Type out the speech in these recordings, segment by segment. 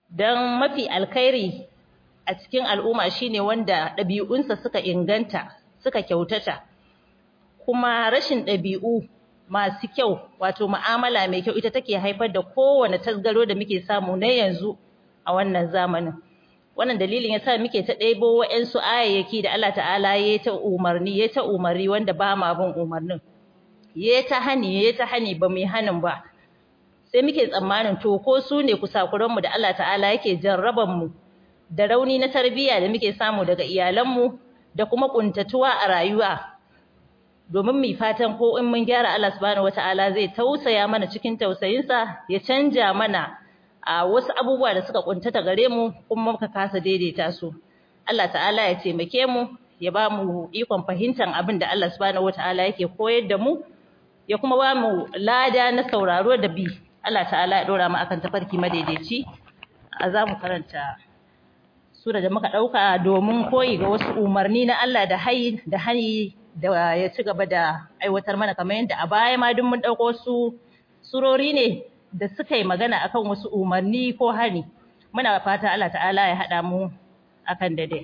dan mafi alkhairi a cikin al'umma shine wanda ɗabi'unsa suka inganta suka kyautata kuma rashin ɗabi'u masu kyau wato mu'amala mai kyau ita take haifar da kowane tasgaro da muke samu na yanzu a wannan zamanin. Wannan dalilin yasa muke ta ɗebo wa'ansu ayayyaki da Allah ta'ala ya ta umarni wanda ba ma bin umarnin. Ya ta hani ba mu yi hanin ba. Sai muke tsammanin to ko su ne kusakuranmu da Allah ta'ala yake jarraban mu da rauni na tarbiyya da muke samu daga iyalanmu da kuma kuntatuwa a rayuwa. Domin mu fatan ko in mun gyara Allah subhanahu wata'ala zai tausaya mana cikin tausayinsa ya canja mana a wasu abubuwa da suka kuntata gare mu kuma muka kasa daidaita su. Allah ta'ala ya taimake mu ya ba mu ikon fahimtar abin da Allah subhanahu wata'ala yake koyar da mu ya kuma ba mu lada na sauraro da bi. Allah ta'ala ya dora mu akan tafarki madaidaici. Za mu karanta sura da muka dauka domin koyi ga wasu umarni na Allah da hani da ya ci gaba da aiwatar mana kamar yadda a baya ma duk mun dauko su surori ne da suka yi magana akan wasu umarni ko hani. Muna fata Allah ta'ala ya hada mu akan daidai.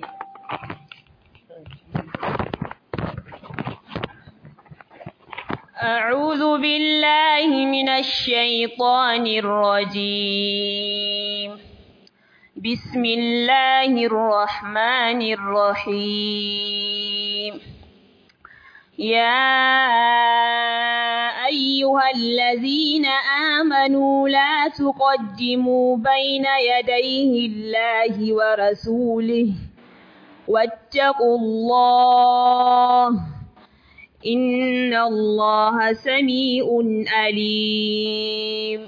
أعوذ بالله من الشيطان الرجيم. بسم الله الرحمن الرحيم. يا أيها الذين آمنوا لا تقدموا بين يديه الله ورسوله واتقوا الله إن الله سميع عليم.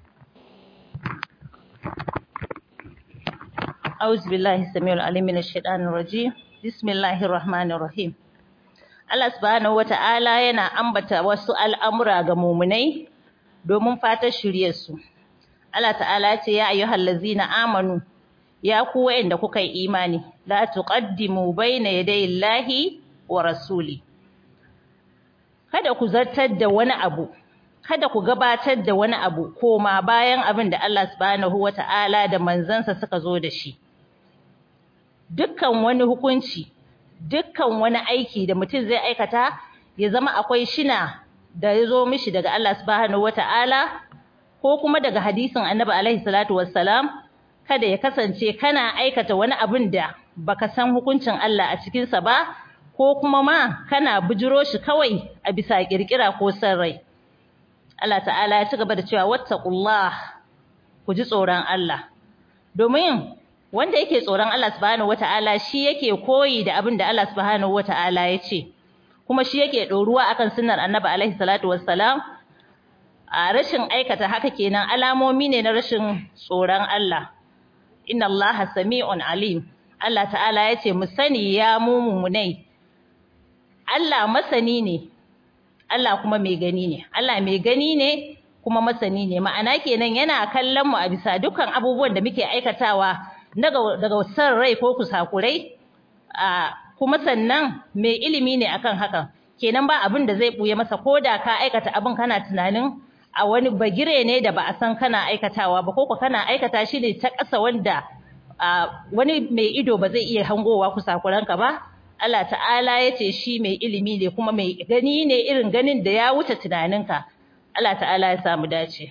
أعوذ بالله السميع العليم من الشيطان الرجيم. بسم الله الرحمن الرحيم. Allah subhanahu wata'ala yana ambata wasu al'amura ga mumunai domin fatar shiryarsu. Allah ta'ala ce ya ayyuhallazina amanu ya ku wa'anda kuka yi imani la tuqaddimu baina yaday Allahi wa rasuli. Kada ku zartar da wani abu, kada ku gabatar da wani abu koma bayan abin da Allah subhanahu wata'ala da manzansa suka zo da shi. Dukkan wani hukunci, dukkan wani aiki da mutum zai aikata ya zama akwai shina da ya zo mishi daga Allah subhanahu wata'ala ko kuma daga hadisin Annabi alaihi salatu wassalam, kada ya kasance kana aikata wani abin da baka san hukuncin Allah a cikinsa ba ko kuma ma kana bujiro shi kawai a bisa kirkira ko san rai. Allah ta'ala ya ci gaba da cewa wattaqullah, ku ji tsoron Allah. Domin wanda yake tsoron Allah subhanahu wata'ala shi yake koyi da abin da Allah subhanahu wata'ala ya ce, kuma shi yake ɗoruwa akan sunnar Annabi alaihi salatu wassalam. A rashin aikata haka kenan alamomi ne na rashin tsoron Allah. Inna Allaha sami'un alim. Allah ta'ala ya ce mu sani ya mumunai. Allah masani ne, Allah kuma mai gani ne. Allah mai gani ne kuma masani ne. Ma'ana kenan yana kallon mu a bisa dukkan abubuwan da muke aikatawa daga san rai ko kusakurai, kuma sannan mai ilimi ne akan hakan. Kenan ba abin da zai buye masa, ko da ka aikata abin kana tunanin a wani bagire ne da ba a san kana aikatawa ba, ko kana aikata shi ne ta ƙasa wanda wani mai ido ba zai iya hangowa kusakuranka ba. Allah ta'ala ya ce shi mai ilimi ne kuma mai gani ne, irin ganin da ya wuce tunaninka. Allah ta'ala ya samu dace.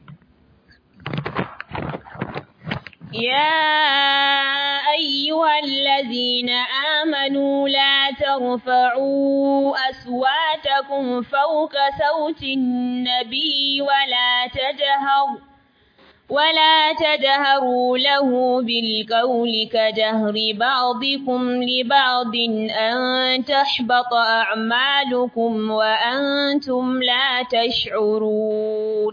يا أيها الذين آمنوا لا ترفعوا أصواتكم فوق صوت النبي ولا تجهروا له بالقول كجهر بعضكم لبعض أن تحبط أعمالكم وأنتم لا تشعرون.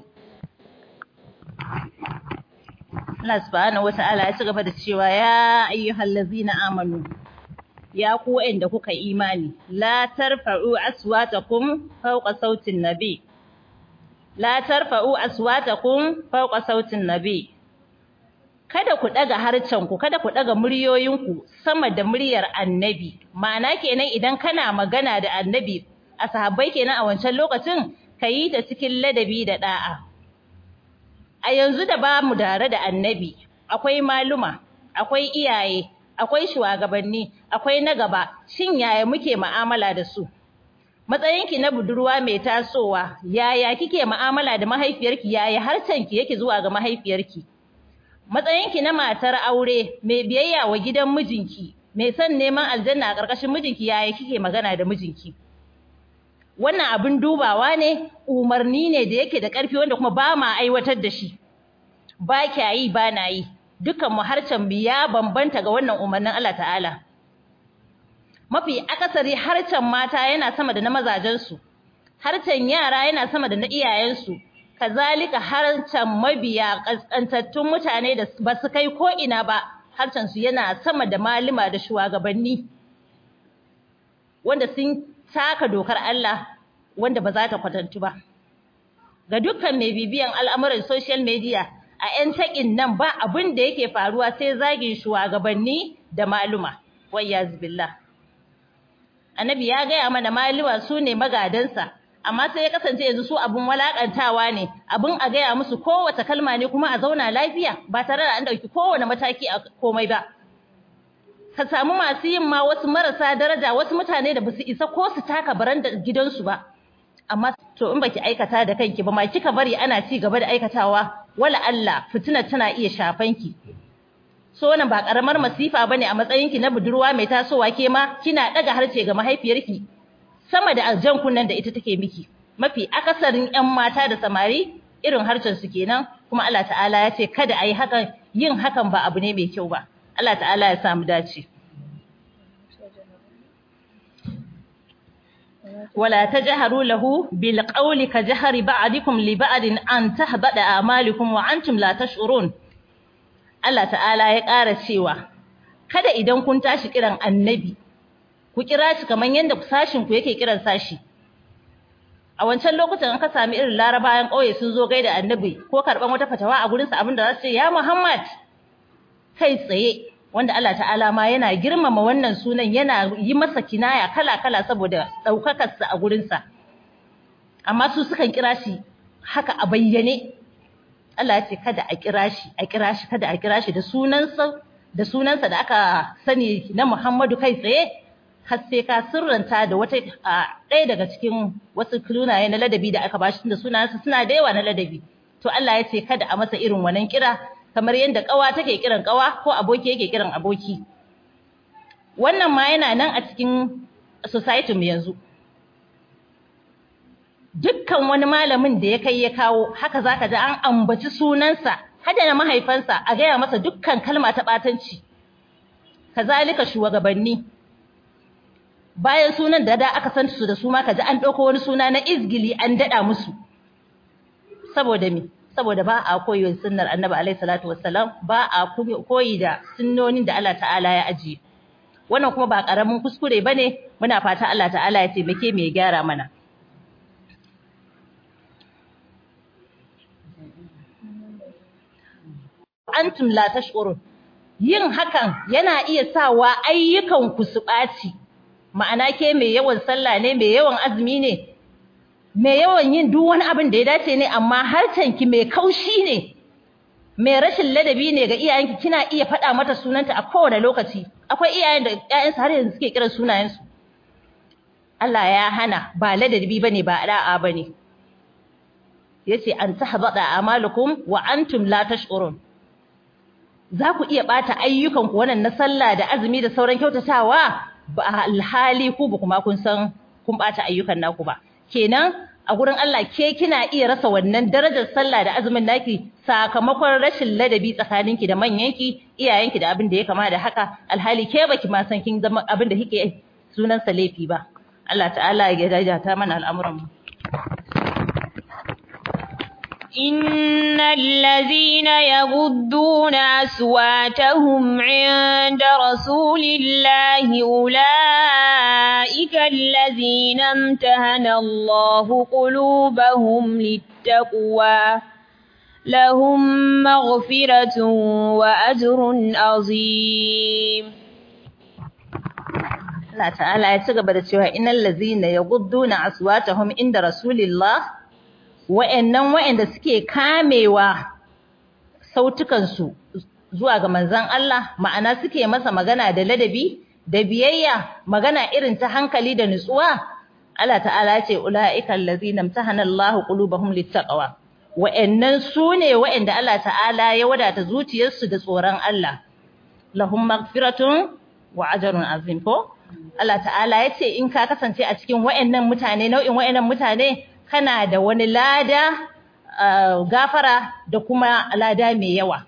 Allah subhanahu wata'ala ya ci gaba da cewa ya ayyuhallazina amanu ya ku wa'anda kuka imani la tarfa'u aswatakum fawqa sautin nabi kada ku daga harcenku, kada ku daga muryoyinku sama da muryar annabi. Ma'ana kenan idan kana magana da annabi, a sahabbai kenan a wancan lokacin, kayi ta cikin ladabi da da'a. A yanzu da ba mu tare da annabi, akwai maluma, akwai iyaye, akwai shugabanni, akwai na gaba. Shin yaya muke mu'amala da su? Matsayinki na budurwa mai tasowa, yaya kike mu'amala da mahaifiyarki, yaya harshenki yake zuwa ga mahaifiyarki? Matsayinki na matar aure mai biyayya wa gidan mijinki, mai son neman aljanna a ƙarƙashin mijinki, yaya kike magana da mijinki? Wannan abin dubawa ne, umarni ne da yake da ƙarfi wanda kuma ba ma aiwatar da shi. Ba kya yi ba na yi, dukan mu harcen ya bambanta ga wannan umarnin Allah Ta'ala. Mafi akasari harcen mata yana sama da na mazajensu, harcen yara yana sama da na iyayensu, kazalika harcen mabiya ƙasƙantattun mutane da ba su kai ko ina ba, harcen su yana sama da malama da shugabanni wanda sun taka dokar Allah wanda ba za ta kwatantu ba. Ga dukkan mai bibiyan al'amuran social media a 'yan taƙin nan ba abin da yake faruwa sai zagin shugabanni da maluma. Wayyaz billah. Annabi ya gaya mana maluma su ne magadansa, amma sai ya kasance yanzu su abin walakantawa ne, abin a gaya musu kowace kalma ne kuma a zauna lafiya ba tare da an ɗauki kowane mataki a komai ba. Ka samu masu yin ma wasu marasa daraja, wasu mutane da basu isa ko su taka baranda gidansu ba. Amma to in baki aikata da kanki ba ma kika bari ana ci gaba da aikatawa, wala Allah fitina tana iya shafanki. So wannan ba karamar masifa bane a matsayinki na budurwa mai tasowa, ke ma kina daga harce ga mahaifiyarki sama da aljan kunnan da ita take miki. Mafi akasarin ƴan mata da samari irin harcen su kenan, kuma Allah Ta'ala ya ce kada ayi hakan, yin hakan ba abu ne mai kyau ba. Allah Ta'ala ya samu dace. Wala tajharu lahu bil qawli ka jahri ba'dikum li ba'din an tahbada a'malukum wa antum la tash'urun. Allah Ta'ala ya ƙara cewa kada idan kun tashi kiran annabi ku kira shi kaman yanda sashin ku yake kiran sashi. A wancan lokutan an ka sami irin larabayan ƙauye sun zo gaida annabi ko karban wata fatawa a gurin sa, abinda za su ce ya Muhammad kai tsaye, wanda Allah Ta'ala ma yana girmama wannan sunan, yana yi masa kinaya kala-kala saboda ɗaukakarsa a gurinsa. Amma su sukan kira shi haka a bayyane. Allah ya ce kada a kira shi, kada a kira shi da sunansa da aka sani na Muhammadu kai tsaye, har sai ka sirranta da wata ɗaya daga cikin wasu sunaye na ladabi da aka bashi, da sunansa suna da yawa na ladabi. To Allah ya ce kada a masa irin wannan kira, kamar yadda ƙawa take kiran ƙawa ko aboki yake kiran aboki. Wannan ma yana nan a cikin society mu yanzu. Dukkan wani malamin da ya kai ya kawo, haka zaka ji an ambaci sunansa, hada na mahaifansa a gaya masa dukkan kalma ta ɓatanci. Kazalika shugabanni. Bayan sunan da aka san su da su ma kaji an ɗauko wani suna na izgili an daɗa musu. Saboda me? Saboda ba a koyi sunnar Annabi alaihi salatu wassalam, ba a koyi da sunnonin da Allah Ta'ala ya ajiye. Wannan kuma ba karamin kuskure bane, muna fata Allah Ta'ala ya taimake mu ya gyara mana. Antum la tash'urun. Yin hakan yana iya sawa ayyukan ku su ɓaci. Ma'ana ke mai yawan sallah ne, mai yawan azumi ne, mai yawan yin duk wani abin da ya dace ne, amma harcenki mai kaushi ne, mai rashin ladabi ne ga iyayenki, kina iya faɗa mata sunanta a kowane lokaci. Akwai iyayen da ƴaƴansu har yanzu suke kiran sunayensu. Allah ya hana, ba ladabi bane, ba da'a bane. Yace an tahbada amalukum wa antum la tash'urun. Za ku iya bata ayyukanku wannan na sallah da azumi da sauran kyautatawa, ba alhali ku ba kuma kun san kun bata ayyukan naku ba. Kenan a gurin Allah ke kina iya rasa wannan darajar sallah da azumin naki sakamakon rashin ladabi tsakaninki da manyanki, iyayenki da abin da ya kama da haka, alhali ke baki ma san kin zama abin da kike sunan sa laifi ba. Allah Ta'ala ya daidaita mana al'amuran mu. إن الذين يغضون أصواتهم عند رسول الله أولئك الذين امتهن الله قلوبهم للتقوى لهم مغفرة وأجر عظيم. Allah Ta'ala ya ci gaba da cewa innal ladzina yaghudduna aswatahum inda rasulillah, wa'annan wa'anda suke kamewa sautukansu zuwa ga manzon Allah, ma'ana suke masa magana da ladabi da biyayya, magana irin ta hankali da nutsuwa, Allah ta'ala ya ce ulaika allazina imtahana Allahu qulubahum littaqwa, wa'annan sune wa'anda Allah ta'ala ya wadata zuciyarsu da tsoron Allah, lahum maghfiratun wa ajrun azim. Ko Allah ta'ala ya ce in ka kasance a cikin wa'annan mutane, nau'in wa'annan mutane, kana da wani lada, gafara da kuma lada mai yawa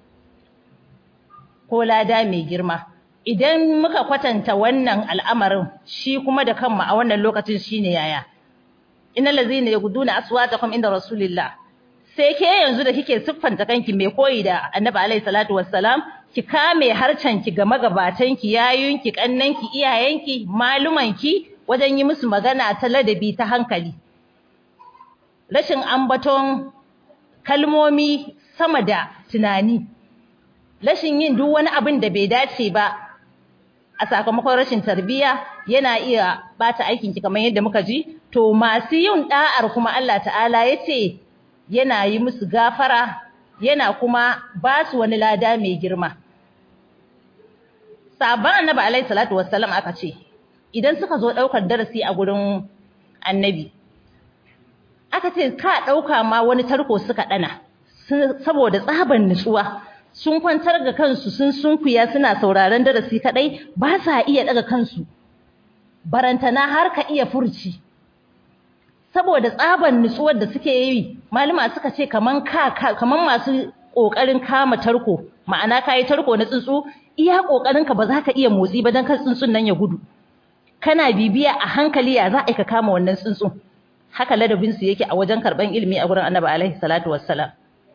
ko lada mai girma. Idan muka kwatanta wannan al'amarin shi kuma da kanmu a wannan lokacin shine yaya, innal ladzina yaghudduna aswatahum inda rasulillah, sai ke yanzu da kike siffanta kanki mai koyi da Annabi alaihi salatu wassalam, ki kame harcenki ga magabatanki, yayunki, kannanki, iyayenki, malumanki wajen yi musu magana ta ladabi ta hankali. Rashin ambaton kalmomi sama da tunani, rashin yin duk wani abin da bai dace ba a sakamakon rashin tarbiyya yana iya bata aikinki kamar yadda muka ji. To masu yin da'ar kuma Allah ta'ala ya ce yana yi musu gafara, yana kuma ba su wani lada mai girma. Sahabban Annabi alaihi salatu wassalam aka ce idan suka zo ɗaukar darasi a gurin Annabi, aka ce ka ɗauka ma wani tarko suka ɗana, saboda tsaban nutsuwa sun kwantar ga kansu, sun sunkuya suna sauraron darasi kaɗai, ba sa iya ɗaga kansu barantana har ka iya furci, saboda tsaban nutsuwar da suke yi. Malama suka ce kaman masu ƙoƙarin kama tarko, ma'ana kayi tarko na tsuntsu, iya ƙoƙarinka ba za ka iya motsi ba don kan tsuntsun nan ya gudu, kana bibiya a hankali ya za a ka kama wannan tsuntsun. Haka ladabinsu yake a wajen karɓan ilimi a gurin Annabi alaihi salatu wassalam.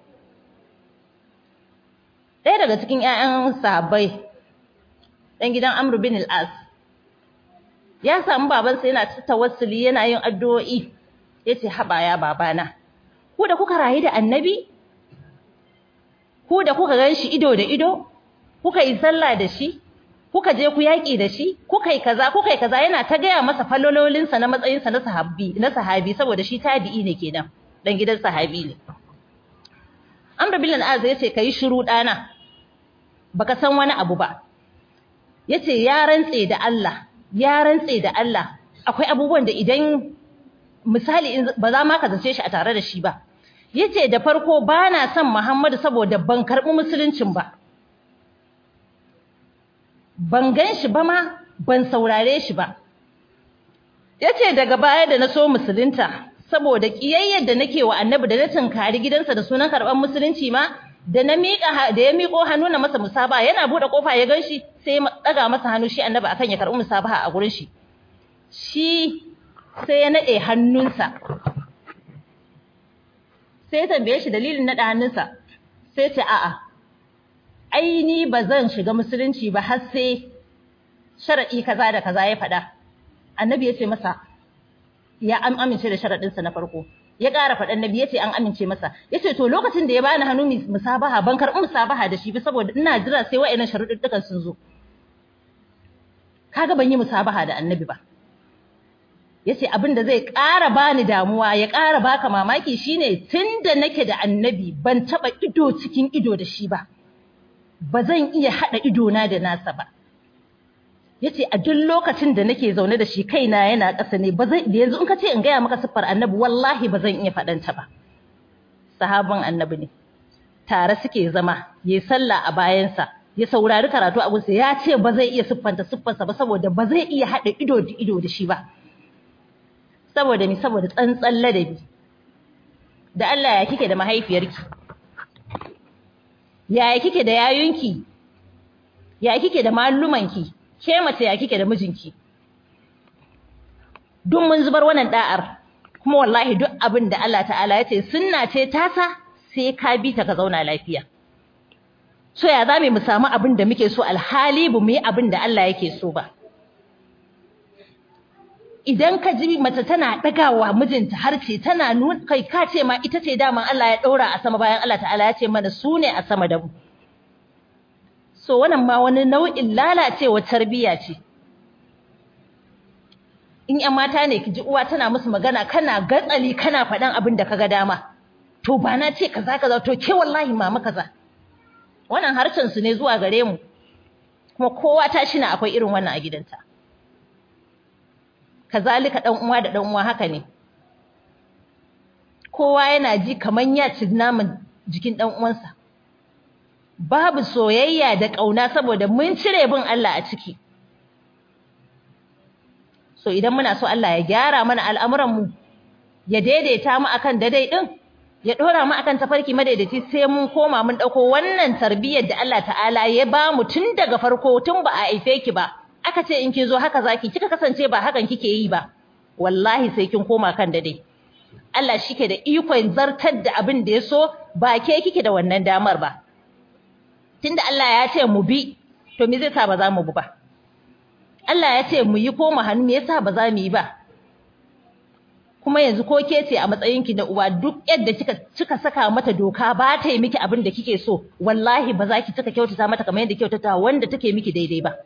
Ɗaya daga cikin ƴaƴan sahabbai, ɗan gidan Amr bin al-As, ya samu babansa yana tawassuli, yana yin addu'o'i, yace haba ya babana, ku da kuka rayu da Annabi, ku da kuka ganshi ido da ido, kuka yi sallah da shi, kuka je ku yaƙi da shi, kuka yi kaza, yana ta gaya masa falololinsa na matsayinsa na sahabi, saboda shi tabi'i ne kenan, dan gidan sahabi ne. Amr bin al-Az yace kai shiru dana, baka san wani abu ba. Yace ya rantse da Allah, akwai abubuwan da idan misali ba za ma ka zace shi a tare da shi ba. Yace da farko bana son Muhammadu saboda ban karbi musuluncin ba. Ban gan shi ba ma, ban saurare shi ba. Yace daga baya da na so musulunta, saboda kiyayyar da nake wa Annabi da na tunkari gidansa da sunan karban musulunci ma, da ya miƙo hannu na masa musabaha, yana bude kofa ya ganshi, sai ya daga masa hannu shi Annabi akan ya karbi musabaha a gurin shi. Shi sai ya nade hannunsa. Sai ya tambaye shi dalilin nada hannunsa. Sai ya ce a'a, ai ni ba zan shiga musulunci ba har sai sharadi kaza da kaza ya faɗa. Annabi ya ce masa ya amince da sharadinsa na farko. Ya ƙara faɗan Nabi, ya ce an amince masa. Ya ce to lokacin da ya bani hannu musabaha, ban karɓi musabaha da shi ba saboda ina jira sai wa'annan sharuɗɗukan sun zo. Kaga ban yi musabaha da Annabi ba. Ya ce abin da zai ƙara bani damuwa, ya ƙara baka mamaki shine tunda nake da Annabi ban taɓa ido cikin ido da shi ba. Ba zan iya haɗa idona da nasa ba. Yace a duk lokacin da nake zaune da shi kaina yana ƙasa ne, yanzu in ka ce in gaya maka siffar Annabi wallahi ba zan iya faɗanta ba. Sahabban Annabi ne, tare suke zama, yayi sallah a bayansa, ya saurari karatu a gunsa, ya ce ba zai iya siffarsa ba saboda ba zai iya haɗa ido da shi ba. Saboda tsantsan ladabi. Da Allah ya kike da mahaifiyarki? Yaya kike da yayunki? Yaya kike da mallumanki? Ke mace ya kike da mijinki? Duk mun zubar wannan da'ar, kuma wallahi duk abin da Allah ta'ala ya ce sunna ce tasa, sai ka bi ta ka zauna lafiya. So ya zamu mu samu abin da muke so alhali bu mu yi abin da Allah yake so ba. Idan ka ji mace tana dagawa mijinta harce, tana nuna kai ka ce ma ita ce daman Allah ya daura a sama, bayan Allah ta'ala ya ce mana su ne a sama da mu. So wannan ma wani nau'in lalacewar tarbiyya ce. In ƴan mata ne ki ji uwa tana musu magana, kana gatsali kana faɗan abin da kaga dama. To ba na ce kaza to ke wallahi mama kaza. wannan harshen su ne zuwa gare mu kuma kowa ta shina akwai irin wannan a gidanta kazalika dan uwa da dan uwa haka ne kowa yana ji kaman ya ci naman jikin dan uwansa babu soyayya da kauna saboda mun cire bin Allah a ciki so idan muna so Allah ya gyara mana al'amuran mu ya daidaita mu akan daidai din ya dora mu akan tafarki madaidaici sai mun koma mun dauko wannan tarbiyyar da Allah ta'ala ya ba mu tun daga farko tun ba a aife ki ba aka ce in kin zo haka zaki kika kasance ba hakan kike yi ba wallahi sai kin koma kan daidai Allah shike da ikon zartar da abin da ya so ba ke kike da wannan damar ba tunda Allah ya ce mu bi to me zai sa ba za mu bi ba Allah ya ce mu yi ko mu hannu me yasa ba za mu yi ba kuma yanzu ko ke ce a matsayinki na uwa duk yadda kika saka mata doka ba ta yi miki abin da kike so wallahi ba za ki taka kyautata mata kamar yadda kyautata wanda take miki daidai ba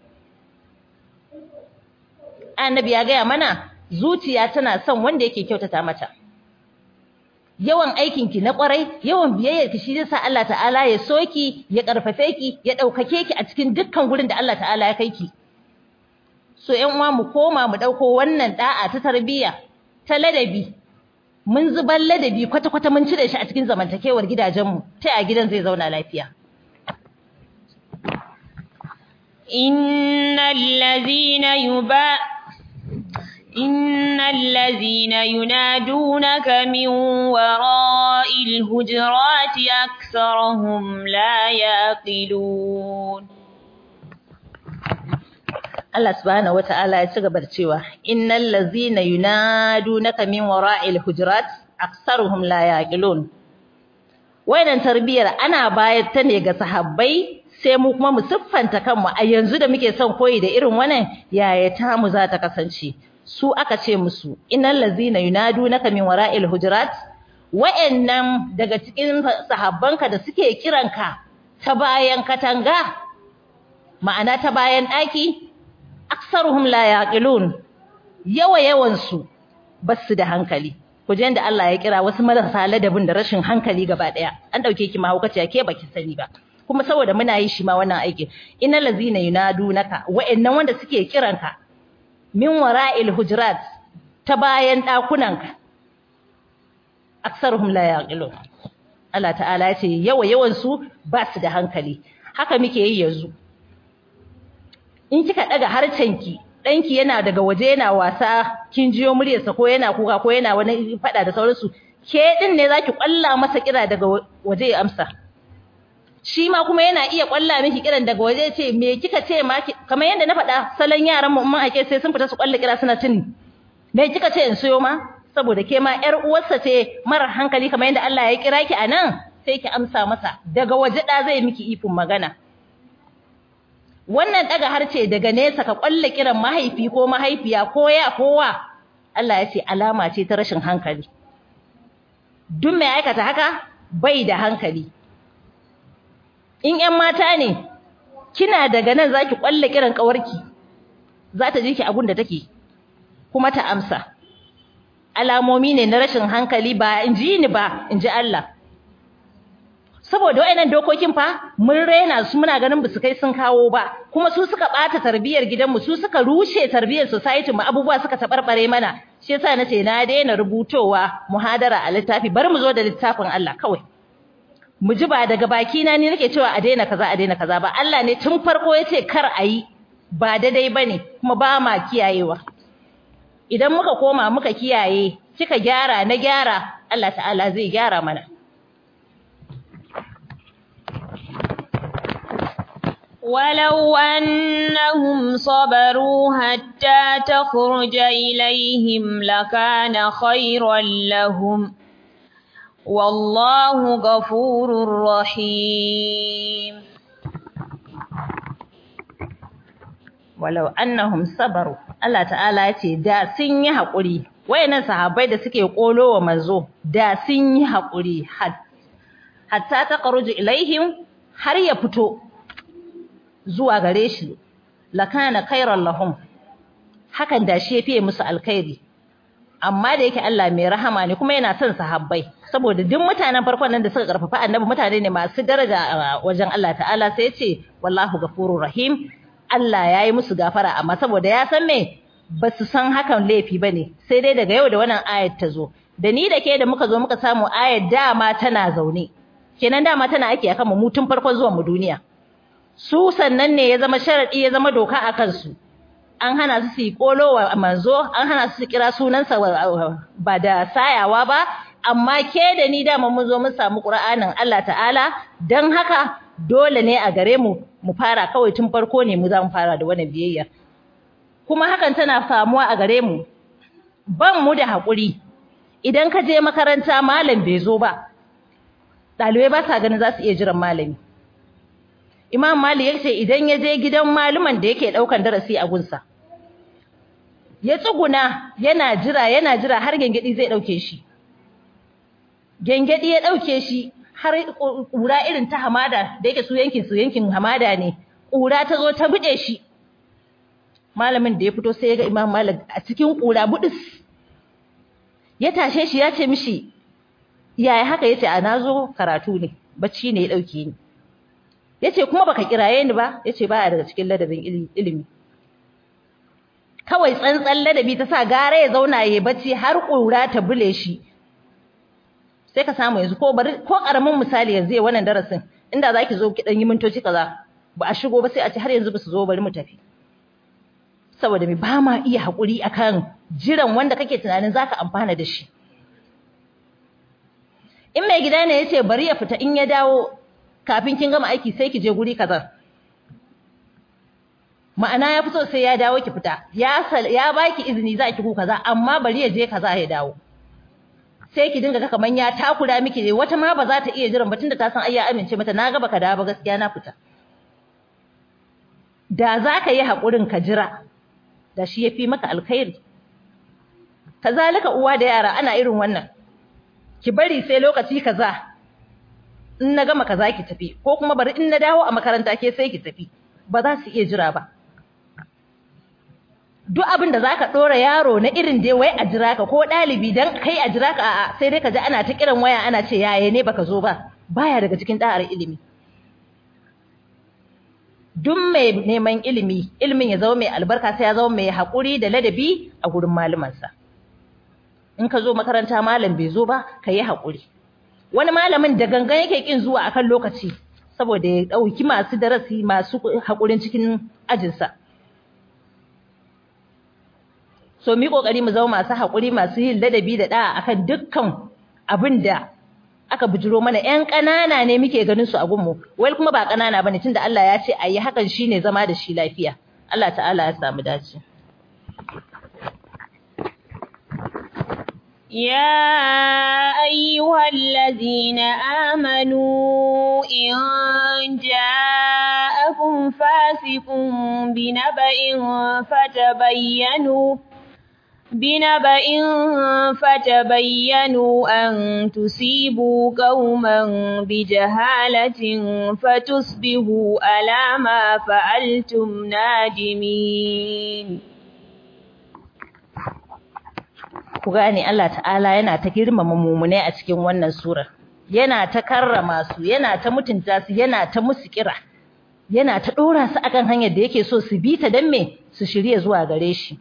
annabi ya gaya mana zuciya tana son wanda yake kyautata mata yawan aikinki na kwarai yawan biyayyarki shi yasa Allah ta'ala ya soki ya karfafe ki ya daukake ki a cikin dukkan gurin da Allah ta'ala ya kai ki so ƴan uwa mu koma mu dauko wannan da'a ta tarbiyya ta ladabi mun zubar ladabi kwata-kwata mun cire shi a cikin zamantakewar gidajenmu ta a gidan zai zauna lafiya innal ladzina yunadunaka min wara'il hujurati aktharuhum la yaqilun Allah subhanahu wata'ala ya ci gaba da cewa innal ladzina yunadunaka min wara'il hujurat aktsaruhum la yaqilun wayan tarbiyar ana bayar ta ne ga sahabbai sai mu kuma mu siffanta kanmu a yanzu da muke son koyi da irin wannan yaya ta mu za ta kasance su aka ce musu innal ladzina yunadunaka min wara'il hujurat wayannan daga cikin sahabbanka da suke kiranka ta bayan katanga ma'ana ta bayan daki aksaruhum la yaqilun yawan su basu da hankali kuje da Allah ya kira wasu marasa ladabin da rashin hankali gaba daya an dauke ki mahaukaciya ke baki sani ba kuma saboda muna yi shi ma wannan aikin innal ladzina yunadunaka wa'annan wanda suke kiranka min wara'il hujurat ta bayan dakunanka aksaruhum la yaqilun Allah ta'ala ya ce yawan su basu da hankali haka muke yi yanzu in kika daga harcenki danki yana daga waje yana wasa kin jiyo muryarsa ko yana kuka ko yana wani fada da sauransu ke din ne zaki kwalla masa kira daga waje ya amsa shi ma kuma yana iya kwalla miki kiran daga waje ce me kika ce ma kamar yanda na fada salon yaran mu mun ake sai sun fita su kwalla kira suna tuni me kika ce in siyo ma saboda ke ma yar uwarsa ce mara hankali kamar yanda Allah ya kira ki anan sai ki amsa masa daga waje da zai miki ifin magana wannan daga harce daga nesa ka kwalle kiran mahaifi ko mahaifiya ko ya kowa Allah ya ce alama ce ta rashin hankali duk mai aikata haka bai da hankali in ƴan mata ne kina daga nan zaki kwalle kiran kawarki za ta ji ki abun da take kuma ta amsa alamomi ne na rashin hankali ba inji ni ba inji Allah saboda wayannan dokokin fa mun rena su muna ganin bisu kai sun kawo ba kuma su suka bata tarbiyar gidanmu su suka rushe tarbiyar society mu abubuwa suka tabarbare mana shi yasa nace na daina rubutowa muhadara a littafi bar mu zo da littafin Allah kawai mu ji ba daga baki na ne nake cewa a daina kaza ba Allah ne tun farko yace kar ayi ba daidai bane kuma ba ma kiyayewa idan muka koma muka kiyaye kika gyara na gyara Allah ta'ala zai gyara mana ولو أنهم صبروا حتى تخرج إليهم لكان خيرا لهم والله غفور رحيم ولو أنهم صبروا Allah ta'ala ya ce da sun yi haƙuri wayannan sahabbai da suke ƙolo wa manzo da sun yi haƙuri hatta ta qaruju ilaihim har ya fito zuwa gare shi lakana khairan lahum hakan da shi yafi musu alkhairi amma da yake Allah mai rahama ne kuma yana son sahabbai saboda duk mutanen farkon nan da suka karfafa annabi mutane ne masu daraja a wajen Allah ta'ala, sai ya ce wallahu ghafurur rahim, Allah ya yi musu gafara, amma saboda ya san me ba su san hakan laifi ba ne, sai dai daga yau da wannan ayat ta zo, da ni da ke da muka zo muka samu ayat dama tana zaune, kenan dama tana aiki akan mu tun farkon zuwan mu duniya. Su sannan ne ya zama sharadi, ya zama doka a kansu. An hana su yi kolo wa manzo, an hana su kira sunansa ba da sayawa ba, amma ke da ni dama mun zo mun samu Qur'anin Allah ta'ala, dan haka dole ne a gare mu mu fara kawai tun farko ne mu za mu fara da wannan biyayya. Kuma hakan tana samuwa a gare mu, ban mu da haƙuri. Idan ka je makaranta malam bai zo ba, ɗalibai ba sa ganin za su iya jiran malami. Imam Malik ya ce idan ya je gidan maluman da yake ɗaukan darasi a gunsa, ya tsuguna yana jira har gengedi zai ɗauke shi. Gengedi ya ɗauke shi har ƙura irin ta hamada, da yake su yankin hamada ne, ƙura ta zo ta buɗe shi. Malamin da ya fito sai ya ga Imam Malik a cikin ƙura budus. Ya tashe shi ya ce mishi, yaya haka? Ya ce a nazo karatu ne, bacci ne ya ɗauke ni. Ya ce kuma baka kiraye ni ba? Ya ce baya daga cikin ladabin ilimi. Kawai tsantsan ladabi ta sa gara ya zauna ya bacci har ƙura ta bule shi. Sai ka samu yanzu ko ƙaramin misali yanzu ya wannan darasin, inda za ki zo ki ɗan yi mintoci kaza ba a shigo ba, sai a ce har yanzu ba su zo, bari mu tafi. Saboda me ba ma iya haƙuri akan jiran wanda kake tunanin zaka amfana da shi. In mai gida ne yace bari ya fita, in ya dawo kafin kin gama aiki sai ki je guri kaza, ma'ana ya fito sai ya dawo ki fita, ya baki izini za ki ku kaza, amma bari ya je kaza ya dawo. Sai ki dinga kaman ya takura miki ne, wata ma ba za ta iya jiran ba tunda ta san ai ya amince mata, na ga baka dawo ba gaskiya na fita. Da za ka yi haƙurin ka jira, da shi ya fi maka alkhairi. Kazalika uwa da yara ana irin wannan, ki bari sai lokaci kaza, in na gama kaza ki tafi, ko kuma bari in na dawo a makaranta ke sai ki tafi, ba za su iya jira ba. Duk abin da za ka ɗora yaro na irin dai wai a jira ka, ko ɗalibi don kai a jira ka, a'a sai dai ka ji ana ta kiran waya ana ce yaya ne baka zo ba, baya daga cikin ɗa'ar ilimi. Duk mai neman ilimin ya zama mai albarka sai ya zama mai haƙuri da ladabi a gurin malumansa. In ka zo makaranta malam bai zo ba, ka yi haƙuri. Wani malamin da gangan yake ƙin zuwa akan lokaci saboda ya ɗauki masu darasi masu haƙurin cikin ajinsa. So mi ƙoƙari mu zama masu haƙuri, masu yin ladabi da ɗa'a akan dukkan abin da aka bujiro mana. ƴan ƙanana ne muke ganin su a gunmu, wai kuma ba ƙanana bane, tunda Allah ya ce ayi hakan shine zama da shi lafiya. Allah ta'ala ya samu dace. يا أيها الذين آمنوا إن جاءكم فاسق بنبأ فتبينوا أن تصيبوا قوما بجهالة فتصبحوا على ما فعلتم نادمين. Ku gane Allah ta'ala yana ta girmama mumunai a cikin wannan surar, yana ta karrama su, yana ta mutunta su, yana ta musu kira, yana ta dora su akan hanyar da yake so su bi ta dan me su shirye zuwa gare shi.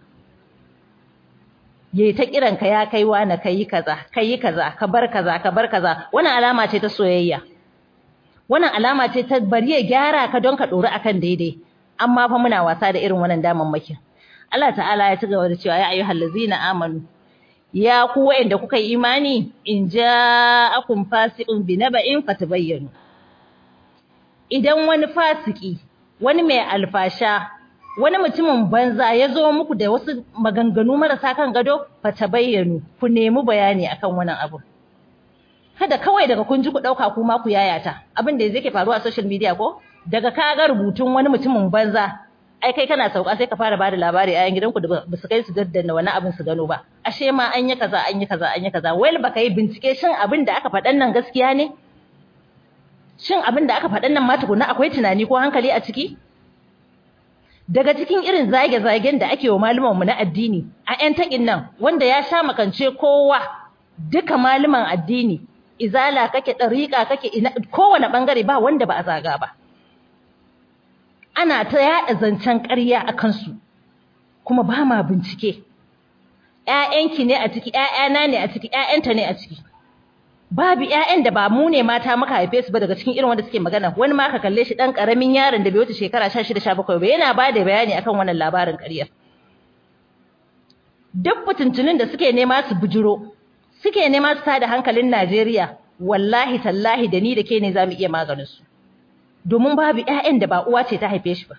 Yayi ta kiran ka ya kai wani kai kaza, ka bar kaza. Wannan alama ce ta soyayya. Wannan alama ce ta bari ya gyara ka don ka dora akan daidai. Amma fa muna wasa da irin wannan damammakin. Allah ta'ala ya ci gaba da cewa ya ayyuhallazina amanu, ya ku wa'anda kuka yi imani, in ja'akum fasiqun binaba'in fatabayyanu. Idan wani fasiki, wani mai alfasha, wani mutumin banza ya zo muku da wasu maganganu marasa kan gado, fatabayyanu, ku nemi bayani akan wannan abu. Kada kawai daga kun ji ku dauka kuma ku yayata. Abin da yake faruwa a social media ko, daga ka ga rubutun wani mutumin banza, ai kai kana sauka sai ka fara bada labari a yan gidanku da ba su kai su daddanna wani abin su gano ba. Ashe ma an yi kaza. Wai baka yi bincike shin abin da aka faɗan nan gaskiya ne? Shin abin da aka faɗan nan ma tukuna akwai tunani ko hankali a ciki? Daga cikin irin zage-zagen da ake wa malumanmu na addini a 'yan taƙin nan, wanda ya sha makance kowa, duka maluman addini izala kake ɗariƙa kake ina kowane ɓangare ba wanda ba a zaga ba ana ta yaɗa zancen ƙarya a kansu kuma ba ma bincike ƴaƴanki ne a ciki ƴaƴana ne a ciki ƴaƴanta ne a ciki babu ƴaƴan da ba mu ne mata muka haife su ba daga cikin irin wanda suke magana wani ma ka kalle shi dan karamin yaron da bai wuce shekara 16 17 ba yana ba da bayani akan wannan labarin ƙarya duk fitintunin da suke nema su bujiro suke nema su tada hankalin Najeriya wallahi tallahi da ni da ke ne zamu iya maganin su domin babu ƴaƴan da ba uwa ce ta haife shi ba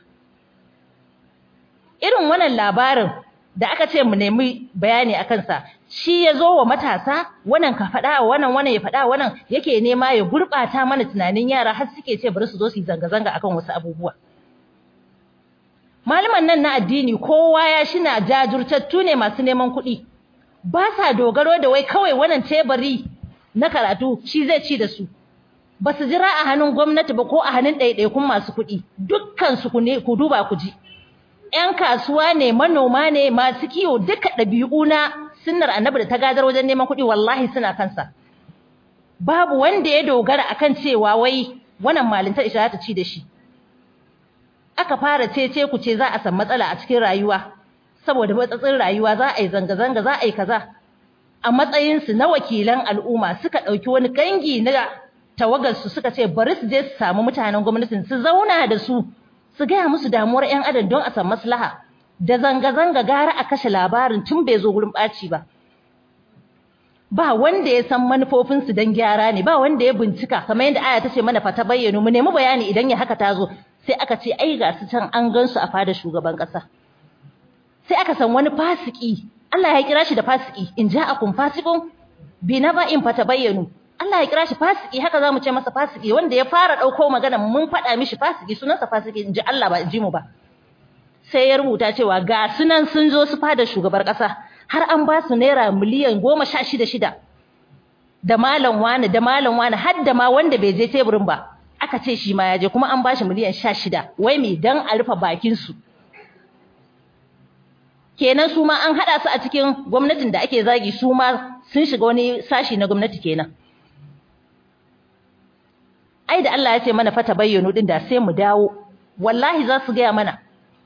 irin wannan labarin da aka ce mu nemi bayani akan sa shi yazo wa matasa wannan ka faɗa wannan ya faɗa wannan yake nema ya gurbata mana tunanin yara har suke ce bari su zo su yi zanga zanga akan wasu abubuwa malaman nan na addini kowa ya shina jajurtattu ne masu neman kuɗi ba sa dogaro da wai kawai wannan tebari na karatu shi zai ci da su ba su jira a hannun gwamnati ba ko a hannun ɗaiɗaikun masu kuɗi dukkan su ku duba ku ji ƴan kasuwa ne manoma ne masu kiwo duka ɗabi'u na sunnar annabi da ta gadar wajen neman kuɗi wallahi suna kansa babu wanda ya dogara akan cewa wai wannan malinta isha ta ci da shi aka fara cece ku ce za a san matsala a cikin rayuwa saboda matsatsin rayuwa za a yi zanga-zanga za a yi kaza a matsayinsu na wakilan al'umma suka ɗauki wani gangi na tawagarsu suka ce bari su je su samu mutanen gwamnatin su zauna da su su gaya musu damuwar 'yan adam don a san maslaha da zanga-zanga gara a kashe labarin tun bai zo gurin ɓaci ba ba wanda ya san manufofinsu don gyara ne ba wanda ya bincika kamar yadda aya ta ce mana fata bayyano mu nemi bayani idan ya haka ta zo sai aka ce ai ga su can an gansu a fadar shugaban ƙasa sai aka san wani fasiki Allah ya kira shi da fasiki in ja'akum fasiqun bi naba'in fatabayyanu Allah ya kira shi fasiki haka zamu ce masa fasiki wanda ya fara dauko magana mun faɗa mishi fasiki sunansa fasiki in ji Allah ba in ji mu ba sai ya rubuta cewa ga sunan sun zo su fadar shugabar ƙasa har an ba su naira miliyan 16 da malam wani har da ma wanda bai je teburin ba aka ce shi ma ya je kuma an ba shi miliyan 16 wai me dan a rufe bakin su kenan su ma an hada su a cikin gwamnatin da ake zagi su ma sun shiga wani sashi na gwamnati kenan ai da Allah ya ce mana fata bayyano din da sai mu dawo wallahi za su gaya mana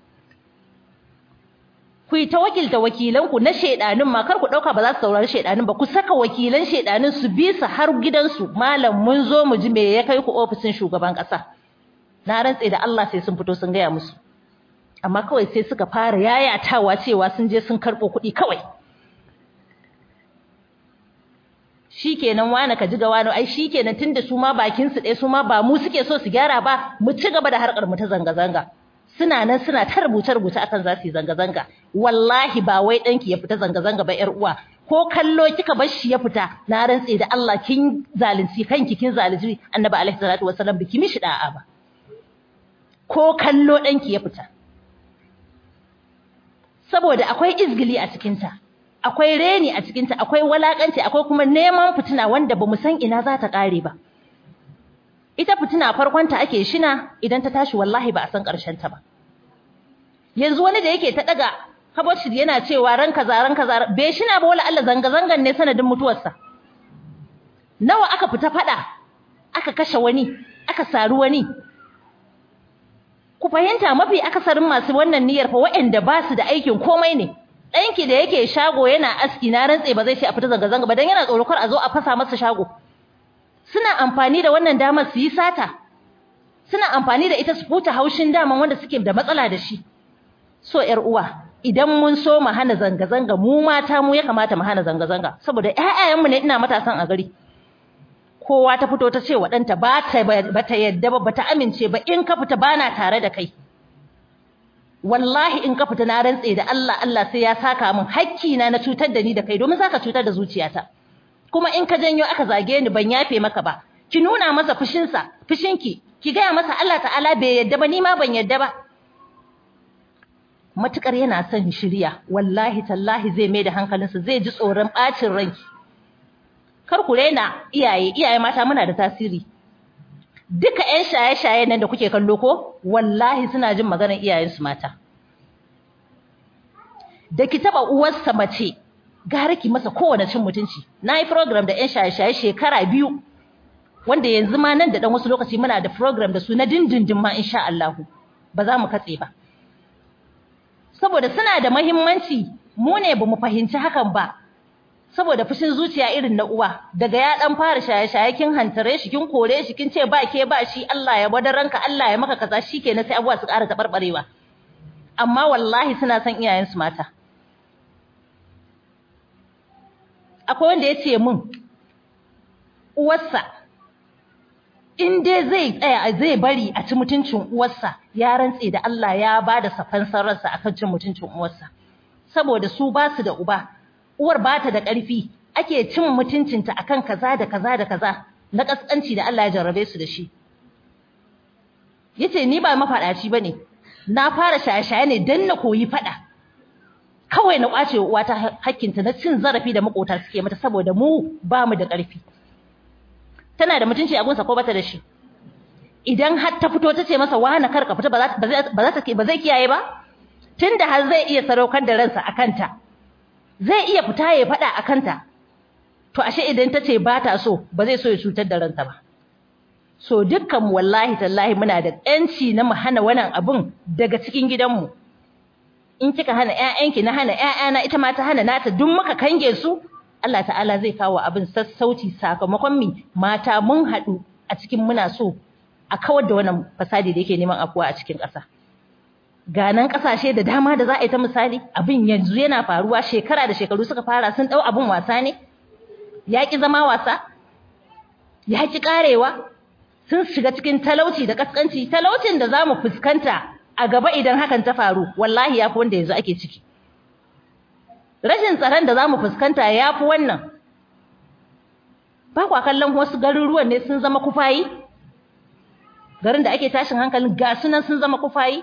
ku yi ta wakilta wakilanku na shedanin ma kar ku dauka ba za su saurari shedanin ba ku saka wakilan shedanin su bi su har gidansu malam mun zo mu ji me ya kai ku ofisin shugaban kasa na rantse da Allah sai sun fito sun gaya musu amma kawai sai suka fara yayatawa cewa sun je sun karbo kuɗi kawai shikenan wani ka ji ga wani ai shikenan tunda su ma bakin su ɗaya su ma ba mu suke so su gyara ba mu ci gaba da harkar mu ta zanga zanga suna nan suna ta rubuce akan za su yi zanga zanga wallahi ba wai danki ya fita zanga zanga ba yar uwa ko kallo kika bar shi ya fita na rantse da Allah kin zalunci kanki kin zalunci Annabi alaihi salatu wasallam biki mishi da'a ba ko kallo danki ya fita saboda akwai izgili a cikinta akwai reni a cikinta akwai walakanci akwai kuma neman fitina wanda bamu san ina za ta kare ba ita fitina farkon ta ake shina idan ta tashi wallahi ba a san karshen ta ba yanzu wani da yake ta daga habashi yana cewa ran kaza bai shina ba wala Allah zanga zangan ne sanadin mutuwarsa nawa aka fita fada aka kashe wani aka saru wani ku fahimta mafi akasarin masu wannan niyyar fa waɗanda ba su da aikin komai ne ɗanki da yake shago yana aski na rantse ba zai ce a fita zanga-zanga ba dan yana tsoro kar a zo a fasa masa shago suna amfani da wannan damar su yi sata suna amfani da ita su huta haushin daman wanda suke da matsala da shi so ƴar uwa idan mun so mu hana zanga-zanga mu mata mu ya kamata mu hana zanga-zanga saboda ƴaƴayenmu ne ina matasan a gari kowa ta fito ta ce wa ɗanta ba ta yadda ba ta amince ba in ka fita bana tare da kai wallahi in ka fita na rantse da Allah sai ya saka min hakkina na cutar da ni da kai domin zaka cutar da zuciyata kuma in ka janyo aka zage ni ban yafe maka ba ki nuna masa fushinki ki gaya masa Allah ta'ala bai yadda ba ni ma ban yadda ba matukar yana son shirya wallahi tallahi zai mai da hankalinsa zai ji tsoron bacin ranki kar ku raina iyaye mata muna da tasiri duka ƴan shaye-shaye nan da kuke kallo ko wallahi suna jin maganar iyayensu mata da ki taba uwarsa mace gara ki masa kowane cin mutunci. Na yi program da 'yan shaye-shaye shekara 2, wanda yanzu ma nan da ɗan wasu lokaci muna da program da su na dindindin ma insha Allahu, ba za mu katse ba. Saboda suna da mahimmanci, mu ne ba mu fahimci hakan ba, saboda fushin zuciya irin na uwa, daga ya ɗan fara shaye-shaye kin hantare shi, kin kore shi, kin ce ba ke ba shi, Allah ya wadar ranka, Allah ya maka kaza, shi kenan sai abuwa su ƙara taɓarɓarewa. Amma wallahi suna son iyayensu mata. Akwai wanda ya ce min uwarsa in dai zai tsaya zai bari a ci mutuncin uwarsa, ya rantse da Allah ya ba da safan sararsa akan cin mutuncin uwarsa, saboda su ba su da uba, uwar ba ta da ƙarfi, ake cin mutuncinta akan kaza da kaza da kaza na ƙasƙanci da Allah ya jarrabe su da shi. Yace ni ba mafaɗaci bane, na fara shaye-shaye ne dan na koyi faɗa, kawai na kwace uwa ta hakkinta na cin zarafi da makota suke mata saboda mu ba mu da ƙarfi. Tana da mutunci a gunsa ko bata da shi? Idan har ta fito ta ce masa wani karka fita ba zai kiyaye ba? Tunda har zai iya sadaukar da ransa a kanta, zai iya fita ya faɗa a kanta, to ashe idan ta ce ba ta so, ba zai so ya cutar da ransa ba. So dukkan wallahi tallahi muna da ƴanci na mu hana wannan abun daga cikin gidanmu. In kika hana ƴaƴanki, na hana ƴaƴana, ita ma ta hana nata, duk muka kange su, Allah ta'ala zai kawo abin sassauci sakamakon mata mun haɗu a cikin muna so a kawar da wannan fasadi da yake neman afuwa a cikin ƙasa. Ganan ƙasashe da dama da za a yi ta misali, abin yanzu yana faruwa, shekara da shekaru suka fara, sun ɗau abin wasa ne, ya ƙi zama wasa, ya ƙi ƙarewa, sun shiga cikin talauci da ƙasƙanci, talaucin da za mu fuskanta a gaba idan hakan ta faru, wallahi ya fi wanda yanzu ake ciki. Rashin tsaron da za mu fuskanta ya fi wannan. Ba kwa kallon wasu garuruwan ne sun zama kufayi? Garin da ake tashin hankalin ga sunan sun zama kufayi?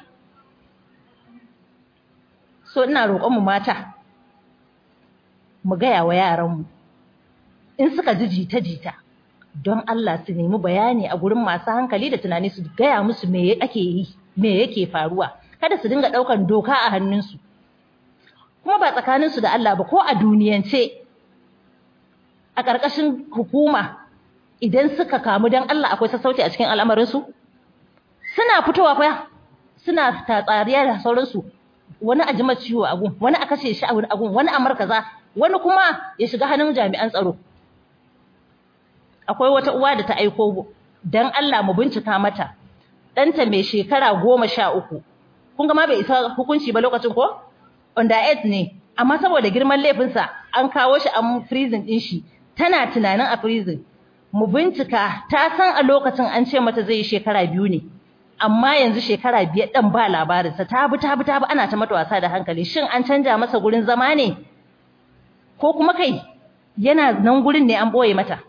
So ina roƙonmu mata, mu gaya wa yaranmu, in suka ji jita-jita, don Allah su nemi bayani a gurin masu hankali da tunani, su gaya musu me ake yi, me yake faruwa, kada su dinga ɗaukan doka a hannunsu. Kuma ba tsakaninsu da Allah ba, ko a duniyance, a ƙarƙashin hukuma, idan suka kamu don Allah akwai sassauci a cikin al'amarinsu, suna fitowa fa, suna tatsariya da sauransu, wani a jima ciwo a gun, wani a kashe shi a gun, wani a markaza, wani kuma ya shiga hannun jami'an tsaro. Akwai wata uwa da ta aiko don Allah mu bincika mata, ɗanta mai shekara 13, kun ga ma bai isa hukunci ba lokacin ko? Under 8 ne, amma saboda girman laifinsa an kawo shi an prison ɗin shi, tana tunanin a prison. Mu bincika, ta san a lokacin an ce mata zai yi shekara 2 ne, amma yanzu shekara 5 ɗan ba labarinsa, ta bi ana ta mata wasa da hankali. Shin an canja masa gurin zama ne? Ko kuma kai yana nan gurin ne an ɓoye mata?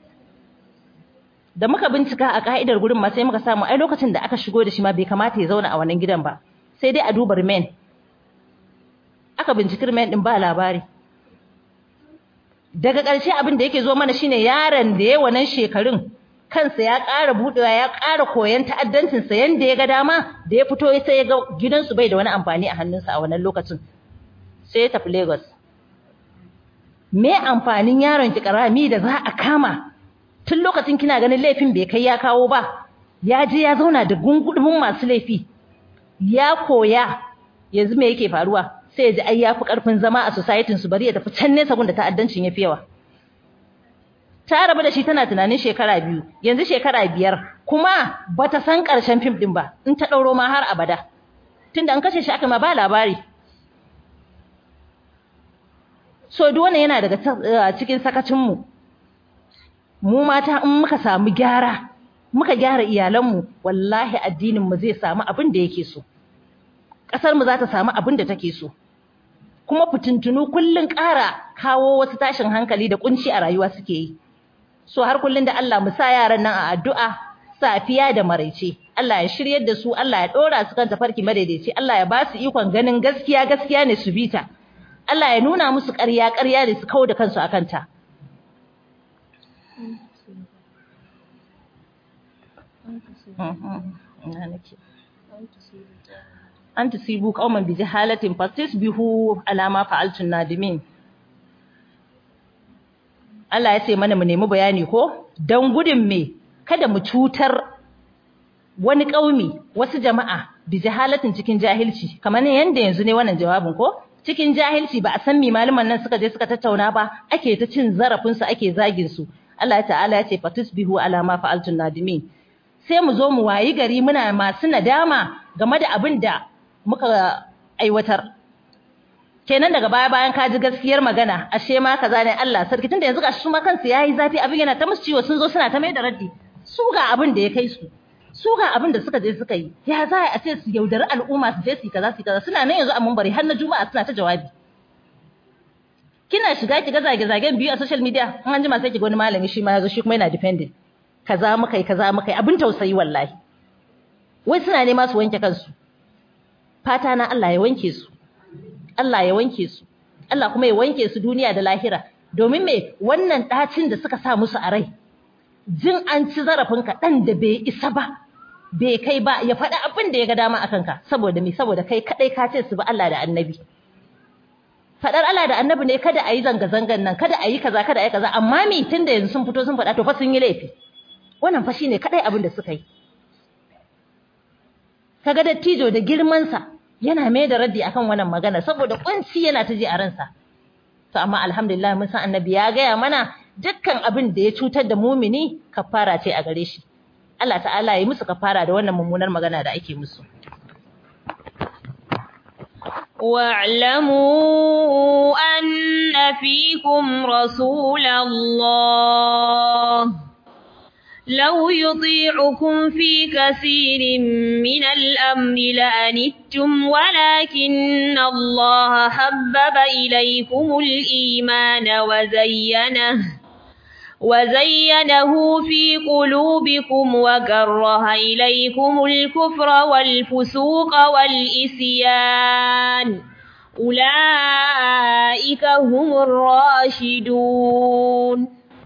Da muka bincika a ka'idar gurin ma sai muka samu ai lokacin da aka shigo da shi ma bai kamata ya zauna a wannan gidan ba, sai dai a duba remain. Aka binciki remain din ba labari. Daga ƙarshe abin da yake zo mana shine yaron da ya wannan shekarun kansa ya ƙara buɗewa, ya ƙara koyon ta'addancinsa yanda ya ga dama, da ya fito sai ya ga gidansu bai da wani amfani a hannunsa a wannan lokacin, sai ya tafi Lagos. Me amfanin yaron ki karami da za a kama tun lokacin kina ganin laifin bai kai ya kawo ba, ya je ya zauna da gungudumin masu laifi, ya koya, yanzu me yake faruwa? Sai ya ji ai yafi karfin zama a society su, bari ya tafi can nesa gun da ta'addancin yafi yawa. Ta rabu da shi tana tunanin shekara 2, yanzu shekara 5, kuma bata san karshen fim din ba, in ta dauro ma har abada, tunda an kashe shi aka ma ba labari. So duk wannan yana daga cikin sakacin mu mata. In muka samu gyara, muka gyara iyalanmu, wallahi addinin mu zai samu abin da yake so, ƙasar mu za ta samu abin da take so. Kuma fitintunu kullun ƙara kawo wasu tashin hankali da kunci a rayuwa suke yi. So har kullun da Allah mu sa yaran nan a addu'a safiya da maraice. Allah ya shiryar da su, Allah ya dora su kan tafarki madaidaici, Allah ya ba su ikon ganin gaskiya gaskiya ne su bita. Allah ya nuna musu ƙarya ƙarya ne su kawo da kansu akan ta. An tusibu qauman bi jahalatin fastasbihu ala ma fa'altun nadimin. Allah ya ce mana mu nemi bayani ko dan gudun me kada mu cutar wani kaumi wasu jama'a bi jahalatin cikin jahilci kamar yanda yanzu ne wannan jawabin ko cikin jahilci ba a san me malaman nan suka je suka tattauna ba ake ta cin zarafin su ake zagin su Allah ta'ala ya ce fatusbihu ala ma fa'altun nadimin sai mu zo mu wayi gari muna masu nadama game da abin da muka aiwatar kenan daga baya bayan ka ji gaskiyar magana ashe ma kaza ne Allah sarki tunda yanzu gashi su ma kansu yayi zafi abin yana ta musu ciwo sun zo suna ta mai da raddi su ga abin da ya kai su ga abin da suka je suka yi ya za a ce su yaudari al'umma su je su kaza suna nan yanzu a munbari har na juma'a suna ta jawabi kina shiga ki ga zage-zagen biyu a social media an jima sai ki ga wani malami shi ma yazo shi kuma yana defending kaza muka yi abin tausayi wallahi wai suna nema su wanke kansu fata na Allah ya wanke su Allah ya wanke su Allah kuma ya wanke su duniya da lahira domin me wannan dacin da suka sa musu a rai jin an ci zarafin ka dan da bai isa ba bai kai ba ya faɗa abin da ya ga dama akan ka saboda me saboda kai kadai ka ce su bi Allah da annabi fadar Allah da annabi ne kada a yi zanga-zangan nan kada a yi kaza amma me tunda yanzu sun fito sun faɗa to fa sun yi laifi wannan fa shine kadai abin da suka yi kaga dattijo da girman sa yana mai da raddi akan wannan magana saboda kunci yana ta ji a ransa to amma alhamdulillah mun san annabi ya gaya mana dukkan abin da ya cutar da mumini kafara ce a gare shi Allah ta'ala ya yi musu kafara da wannan mummunar magana da ake musu واعلموا أن فيكم رسول الله لو يطيعكم في كثير من الأمر لأنتم ولكن الله حبب إليكم الإيمان وزينه في قلوبكم وكره إليكم الكفر والفسوق والإسيان أولئك هم الراشدون.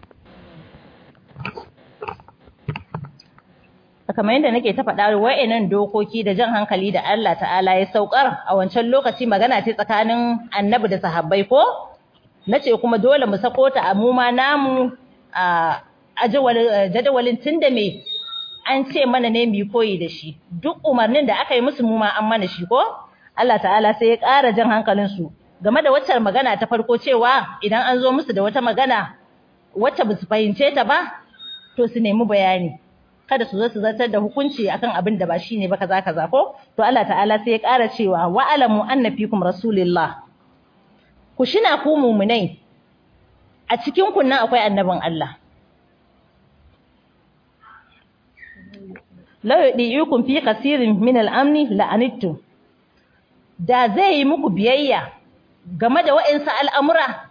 kamar yadda nake ta faɗa wa'annan dokoki da jan hankali da Allah ta'ala ya saukar a wancan lokaci magana ce tsakanin annabi da sahabbai ko nace kuma dole mu sako ta a mu ma namu a jadawalin tunda me an ce mana ne mu koyi da shi duk umarnin da aka yi musu mu ma an mana shi ko Allah ta'ala sai ya ƙara jan hankalin su game da wacce magana ta farko cewa idan an zo musu da wata magana wacce ba su fahimce ta ba to su nemi bayani kada su zo su zartar da hukunci akan abin da ba shine ba kaza ko to Allah ta'ala sai ya ƙara cewa wa alamu anna fikum rasulillah ku shina ku mu'minai a cikin ku nan akwai annabin Allah la yudiyukum fi kaseerin min al-amni la'anittum da zai yi muku biyayya game da wa'insa al'amura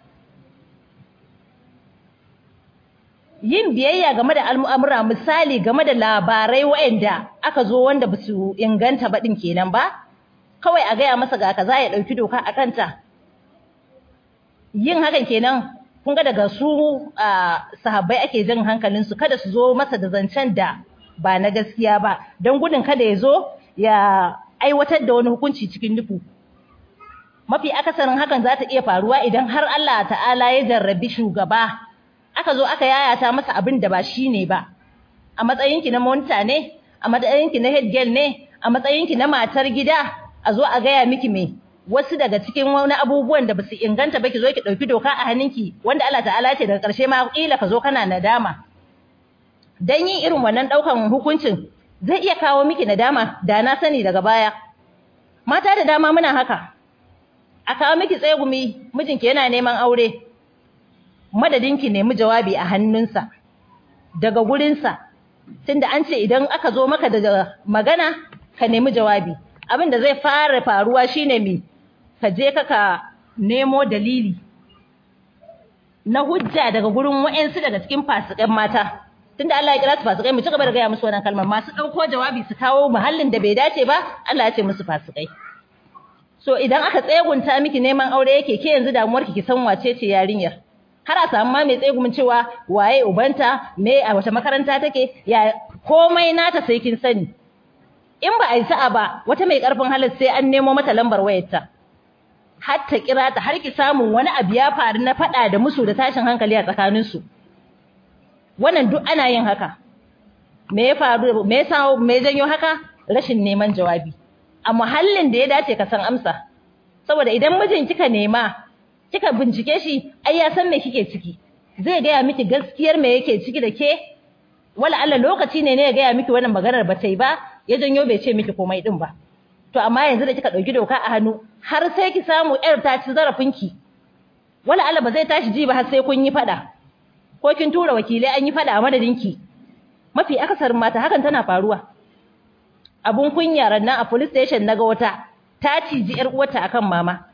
yin biyayya game da al'amura misali game da labarai wa'anda aka zo wanda ba su inganta ba din kenan ba kawai a gaya masa ga kaza ya dauki doka a kanta yin hakan kenan kun ga daga su sahabbai ake jin hankalin su kada su zo masa da zancen da ba na gaskiya ba don gudun kada ya zo ya aiwatar da wani hukunci cikin dufu mafi akasarin hakan za ta iya faruwa idan har Allah ta'ala ya jarrabi shugaba aka zo aka yayata masa abin da ba shi ne ba a matsayinki na monta ne a matsayinki na head girl ne a matsayinki na matar gida a zo a gaya miki me wasu daga cikin wani abubuwan da basu inganta ba ki zo ki dauki doka a hannunki wanda Allah ta'ala ce daga ƙarshe ma kila ka zo kana nadama dan yin irin wannan daukan hukuncin zai iya kawo miki nadama da na sani daga baya mata da dama muna haka a kawo miki tsegumi mijinki yana neman aure madadinki nemi jawabi a hannunsa daga gurinsa tunda an ce idan aka zo maka da magana ka nemi jawabi abin da zai fara faruwa shine me ka je ka nemo dalili na hujja daga gurin wa'ansu daga cikin fasikan mata tunda Allah ya kira su fasikai mu ci gaba da gaya musu wannan kalmar masu dauko jawabi su kawo muhallin da bai dace ba Allah ya ce musu fasikai so idan aka tsegunta miki neman aure yake ke yanzu damuwarki ki san wace ce yarinyar har a samu ma mai tsegumin cewa waye ubanta me a wata makaranta take ya komai nata sai kin sani in ba a yi sa'a ba wata mai karfin halar sai an nemo mata lambar wayarta har ta kira ta har ki samu wani abu ya faru na faɗa da musu da tashin hankali a tsakaninsu. Wannan duk ana yin haka. Me ya faru, me yasa, me janyo haka? Rashin neman jawabi. A muhallin da ya dace ka san amsa. Saboda idan mijin kika nema, kika bincike shi, ai ya san me kike ciki. Zai gaya miki gaskiyar me yake ciki da ke. Wala Allah lokaci ne ya gaya miki wannan maganar ba ta yi ba, ya janyo bai ce miki komai din ba. To amma yanzu da kika dauki doka a hannu, har sai ki samu yar ta ci zarafinki. Wala Allah ba zai tashi ji ba har sai kun yi fada. Ko kin tura wakilai an yi fada a madadinki. Mafi akasarin mata hakan tana faruwa. Abun kunya rannan a police station naga wata ta ciji yar uwarta akan mama.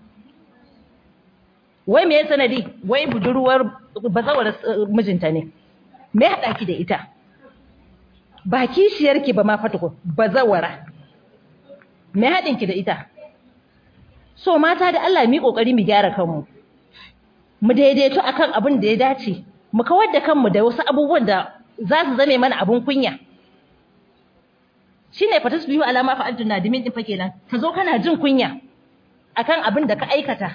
Wai me sanadi? Wai budurwar bazawar mijinta ne. Me hada ki da ita? Ba kishiyarki ba ma fatuko, bazawara. Me hadin ki da ita? So mata da Allah mu kokari mu gyara kanmu. Mu daidaito akan abin da ya dace. Mu kawar da kanmu da wasu abubuwan da za su zame mana abun kunya. Shine fatasbihu alama fa'altu nadimin din fa kenan. Ka zo kana jin kunya akan abin da ka aikata.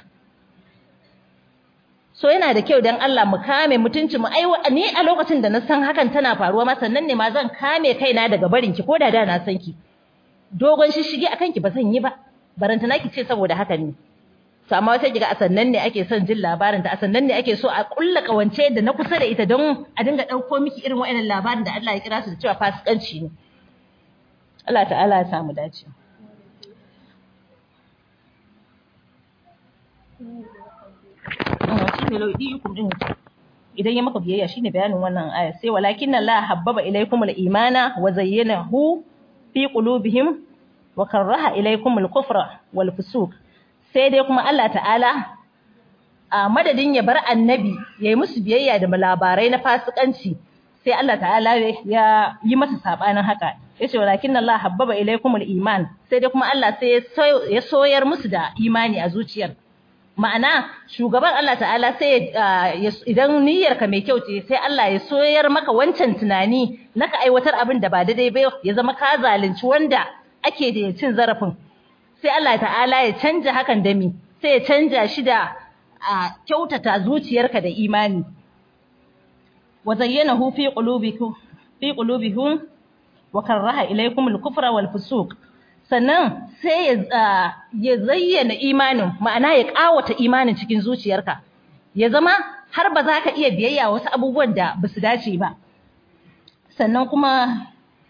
So yana da kyau dan Allah mu kame mutunci mu ni a lokacin da na san hakan tana faruwa ma sannan ne ma zan kame kaina daga barin ki koda da na san ki. Dogon shishige akan ki ba zan yi ba. Barantana ki ce saboda haka ne. To amma wata kiga a sannan ne ake son jin labarin da a sannan ne ake so a kulla kawance da na kusa da ita don a dinga dauko miki irin waɗannan labarin da Allah ya kira su da cewa fasikanci ne. Allah ta'ala ya samu dace. Idan ya maka biyayya shine bayanin wannan aya sai walakinna la habbaba ilaykumul imana wa zayyanahu fi qulubihim wa karaha ilaykumul kufra wal fusuq. Sai dai kuma Allah ta'ala a madadin ya bar annabi yayi musu biyayya da labarai na fasikanci sai Allah ta'ala ya yi masa sabanin haka yace walakinna Allah habbaba ilaykumul iman sai dai kuma Allah sai ya soyar musu da imani a zuciyar. Ma'ana shugaban Allah ta'ala sai idan niyyarka mai kyau ce sai Allah ya soyar maka wancan tunani naka aiwatar abin da ba daidai ba ya zama ka zalunci wanda ake da cin zarafin. Sai Allah ta'ala ya canja hakan da mi sai ya canja shi da kyautata zuciyarka da imani. Wa zayyanahu fi qulubihim wa karaha ilaykum al-kufra wal fusuq. Sannan sai ya zayyana imanin ma'ana ya kawata imanin cikin zuciyarka ya zama har ba za ka iya biyayya wasu abubuwan da ba su dace ba. Sannan kuma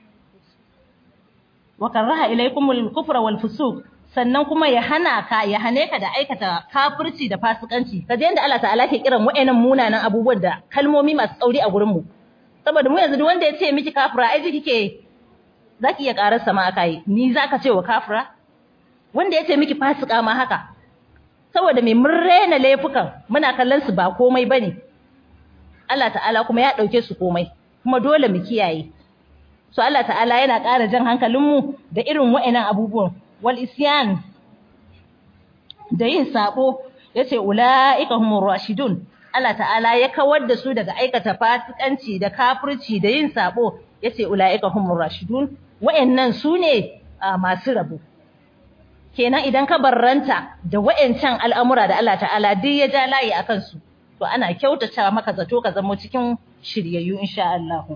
wa karaha ilaykum al-kufra wal fusuq sannan kuma ya hane ka da aikata kafirci da fasikanci. Kaje yanda Allah ta'ala ke kiran wa'annan munanan abubuwan da kalmomi masu tsauri a gurin mu. Saboda mu yanzu duk wanda ya ce miki kafira ai kike zaki iya karar sama akai. Ni zaka ce wa kafira? Wanda ya ce miki fasika ma haka. Saboda me mun rena laifukan muna kallon su ba komai bane. Allah ta'ala kuma ya dauke su komai. Kuma dole mu kiyaye. So Allah ta'ala yana ƙara jan hankalinmu da irin wa'annan abubuwan. Wal isyan da yin sabo yace ulaika humur rashidun. Allah ta'ala ya kawar da su daga aikata fasikanci da kafirci da yin sabo yace ulaika humur rashidun. Wa'annan su ne masu rabo. Kenan idan ka barranta da wa'ancan al'amura da Allah ta'ala duk ya ja layi akan su to ana kyautata maka zato ka zama cikin shiryayyu insha Allah.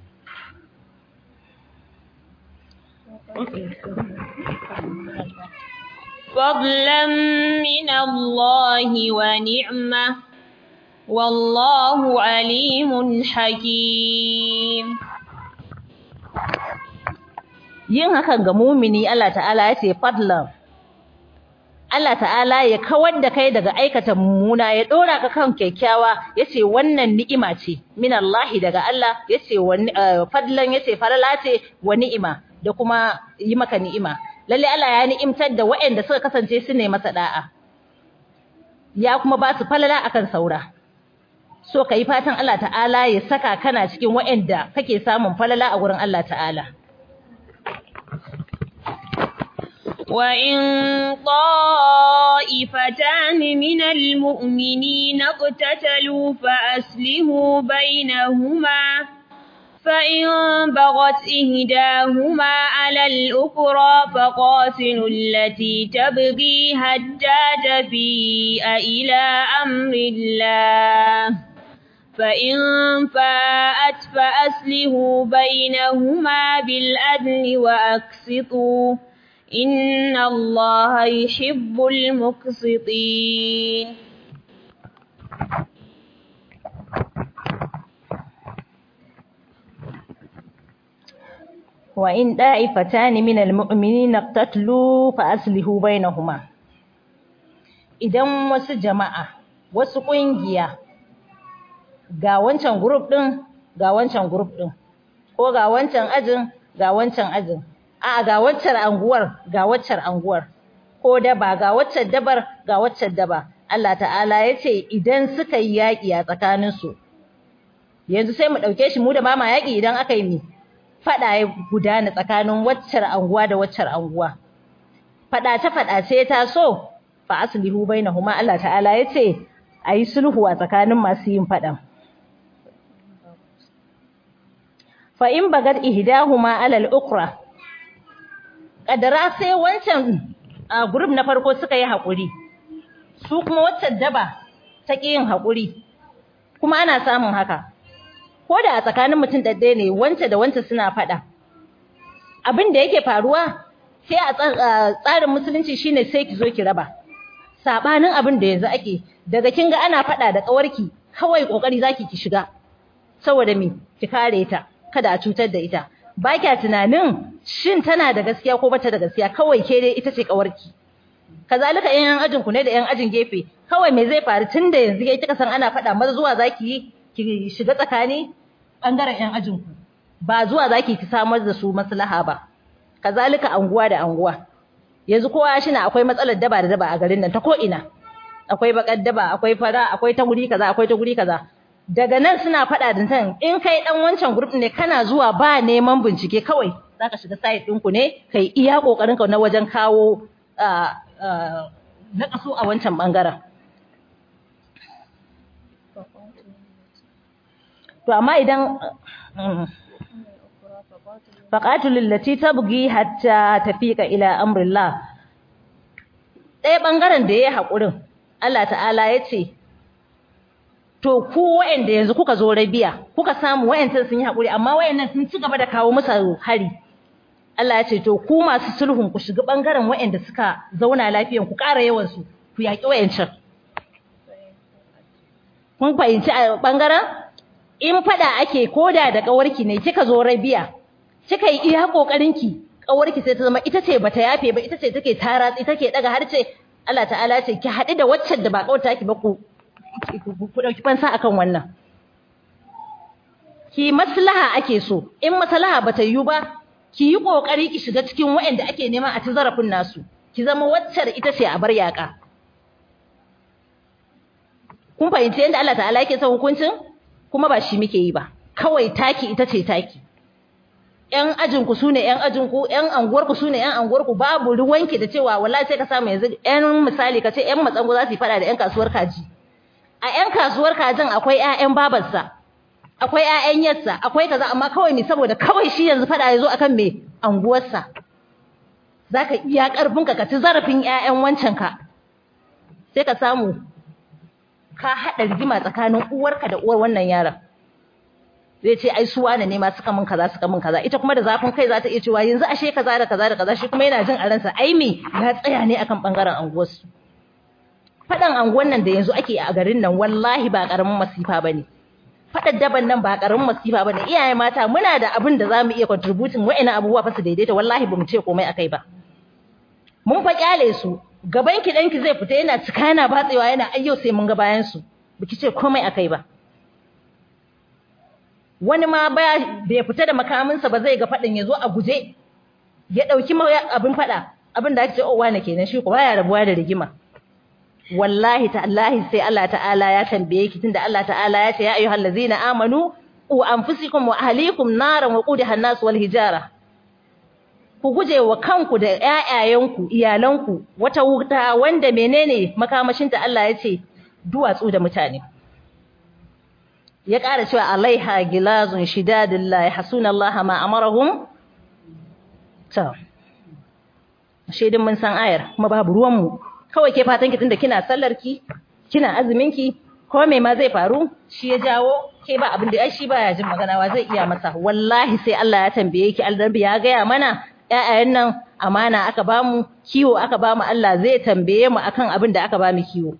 فضلا من الله ونعمة والله عليم حكيم. Yin hakan ga mumini Allah ta'ala ya ce fadlan. Allah ta'ala ya kawar da kai daga aikata mummuna ya dora ka kan kyakkyawa yace wannan ni'ima ce min Allah daga Allah yace fadlan yace falala ce wa ni'ima da kuma yi maka ni'ima. Lalle Allah ya ni'imtar da waɗanda suka kasance su ne masa da'a. Ya kuma ba su falala akan saura. So kai fatan Allah ta'ala ya saka kana cikin waɗanda kake samun falala a gurin Allah ta'ala. وإن طائفتان من المؤمنين اقتتلوا فأصلحوا بينهما فإن بغت إهداهما على الأخرى فقاتلوا التي تبغي حتى تفيء إلى أمر الله فإن فاءت فأصلحوا بينهما بالعدل وأقسطوا إن الله يحب المقسطين. وإن طائفتان من المؤمنين اقتتلوا فأصلحوا بينهما. Idan wasu jama'a, wasu ƙungiya, ga wancan group ɗin, ga wancan group ɗin, ko ga wancan ajin, ga wancan ajin, ga waccar anguwar, ga waccar anguwar, ko daba, ga waccar dabar, ga waccar daba. Allah ta'ala ya ce idan suka yi yaƙi a tsakaninsu, yanzu sai mu ɗauke shi mu da ba ma yaƙi idan aka yi mi. Faɗa ya gudana tsakanin waccar anguwa da waccar anguwa. Faɗace ta so, fa aslihu bainahuma. Allah ta'ala ya ce a yi sulhu a tsakanin masu yin faɗan. Fa in bagat ihdahuma alal ukra. Kadara sai wancan group na farko suka yi haƙuri. Su kuma waccar daba ta ƙi yin haƙuri. Kuma ana samun haka. Ko da a tsakanin mutum ɗaɗɗaya ne wance da wance suna faɗa. Abin da yake faruwa sai a tsarin musulunci shine sai ki zo ki raba. Sabanin abin da yanzu ake daga kin ga ana faɗa da ƙawarki kawai ƙoƙari zaki ki shiga. Saboda me ki kare ta kada a cutar da ita. Ba kya tunanin shin tana da gaskiya ko bata da gaskiya kawai ke dai ita ce ƙawarki. Kazalika ƴan ajin ku ne da ƴan ajin gefe kawai me zai faru tunda yanzu kai kika san ana faɗa maza zuwa zaki yi ki shiga tsakani ɓangaren 'yan ajinku ba zuwa zaki ki samar da su maslaha ba. Kazalika anguwa da anguwa yanzu kowa shi na akwai matsalar daba da daba a garin nan ta ko ina akwai bakar daba akwai fara akwai ta guri kaza akwai ta guri kaza daga nan suna faɗa da tan in kai dan wancan group ne kana zuwa ba neman bincike kawai zaka shiga site ɗinku ne kai iya kokarin ka na wajen kawo na kaso a wancan bangaren. To amma idan faqatul lati tabghi hatta tafiqa ila amrillah ɗaya bangaren da yayi hakurin Allah ta'ala yace to ku wayanda yanzu kuka zo rabiya kuka samu wayancan sun yi hakuri amma wayannan sun ci gaba da kawo musu hari Allah yace to ku masu sulhun ku shiga bangaren wayanda suka zauna lafiyan ku ƙara yawan su ku yaki wayancan kun fahimci a bangaren in fada ake koda da kawarki ne kika zo rabiya kika yi iya kokarinki kawarki sai ta zama ita ce bata yafe ba ita ce take taratsi take daga har ce Allah ta'ala ce ki haɗu da waccan da ba kawarta ki ba ku dauki fansa akan wannan ki maslaha ake so in maslaha bata yiwu ba ki yi kokari ki shiga cikin waɗanda ake nema a ci zarafin nasu ki zama waccar ita ce a bar yaka kun fahimci yadda Allah ta'ala yake son hukuncin kuma ba shi muke yi ba kawai taki ita ce taki ƴan ajinku sune ƴan ajinku ƴan anguwarku sune ƴan anguwarku babu ruwanki da cewa wallahi sai ka samu yanzu ƴan misali kace ƴan matsango za su fada da ƴan kasuwar kaji a ƴan kasuwar kajin akwai ƴaƴan babarsa akwai ƴaƴan yarsa akwai kaza amma kawai ne saboda kawai shi yanzu fada yazo akan me anguwarsa zaka iya karfinka ka ci zarafin ƴaƴan wancan ka sai ka samu ka haɗa rigima tsakanin uwarka da uwar wannan yaron zai ce ai su wane ne ma suka min kaza ita kuma da zafin kai za ta iya cewa yanzu ashe kaza da kaza shi kuma yana jin a ransa ai me ya tsaya ne akan bangaren anguwarsu faɗan anguwan nan da yanzu ake a garin nan wallahi ba karamin masifa bane faɗan daban nan ba karamin masifa bane iyaye mata muna da abin da zamu iya contributing wa'ina abubuwa fa su daidaita wallahi bamu ce komai akai ba mun fa kyale su gaban ki danki zai fita yana cika yana batsewa yana ayyo sai mun ga bayan su biki ce komai akai ba wani ma bai fita da makaminsa ba zai ga fadin yazo a guje ya dauki abin fada abin da ake ce owa ne kenan shi ko baya rabuwa da rigima wallahi ta'allahi sai Allah ta'ala ya tambaye ki tunda Allah ta'ala ya ce ya ayyuhallazina amanu qu anfusikum wa ahlikum naran wa qudaha an-nas wal hijara ku guje wa kanku da ƴaƴayenku iyalanku wata wuta wanda menene makamashinta Allah ya ce duwatsu da mutane ya ƙara cewa alaiha gilazun shidadun la yahsuna Allah ma amarahum. To shedin mun san ayar kuma babu ruwan mu, kawai ke fatan ki tunda kina sallar ki kina azumin ki ko me ma zai faru shi ya jawo ke ba abin da ai shi baya jin magana wa zai iya masa. Wallahi sai Allah ya tambaye ki, Annabi ya gaya mana ƴaƴayen nan amana aka bamu, kiwo aka bamu, Allah zai tambaye mu akan abin da aka bamu kiwo.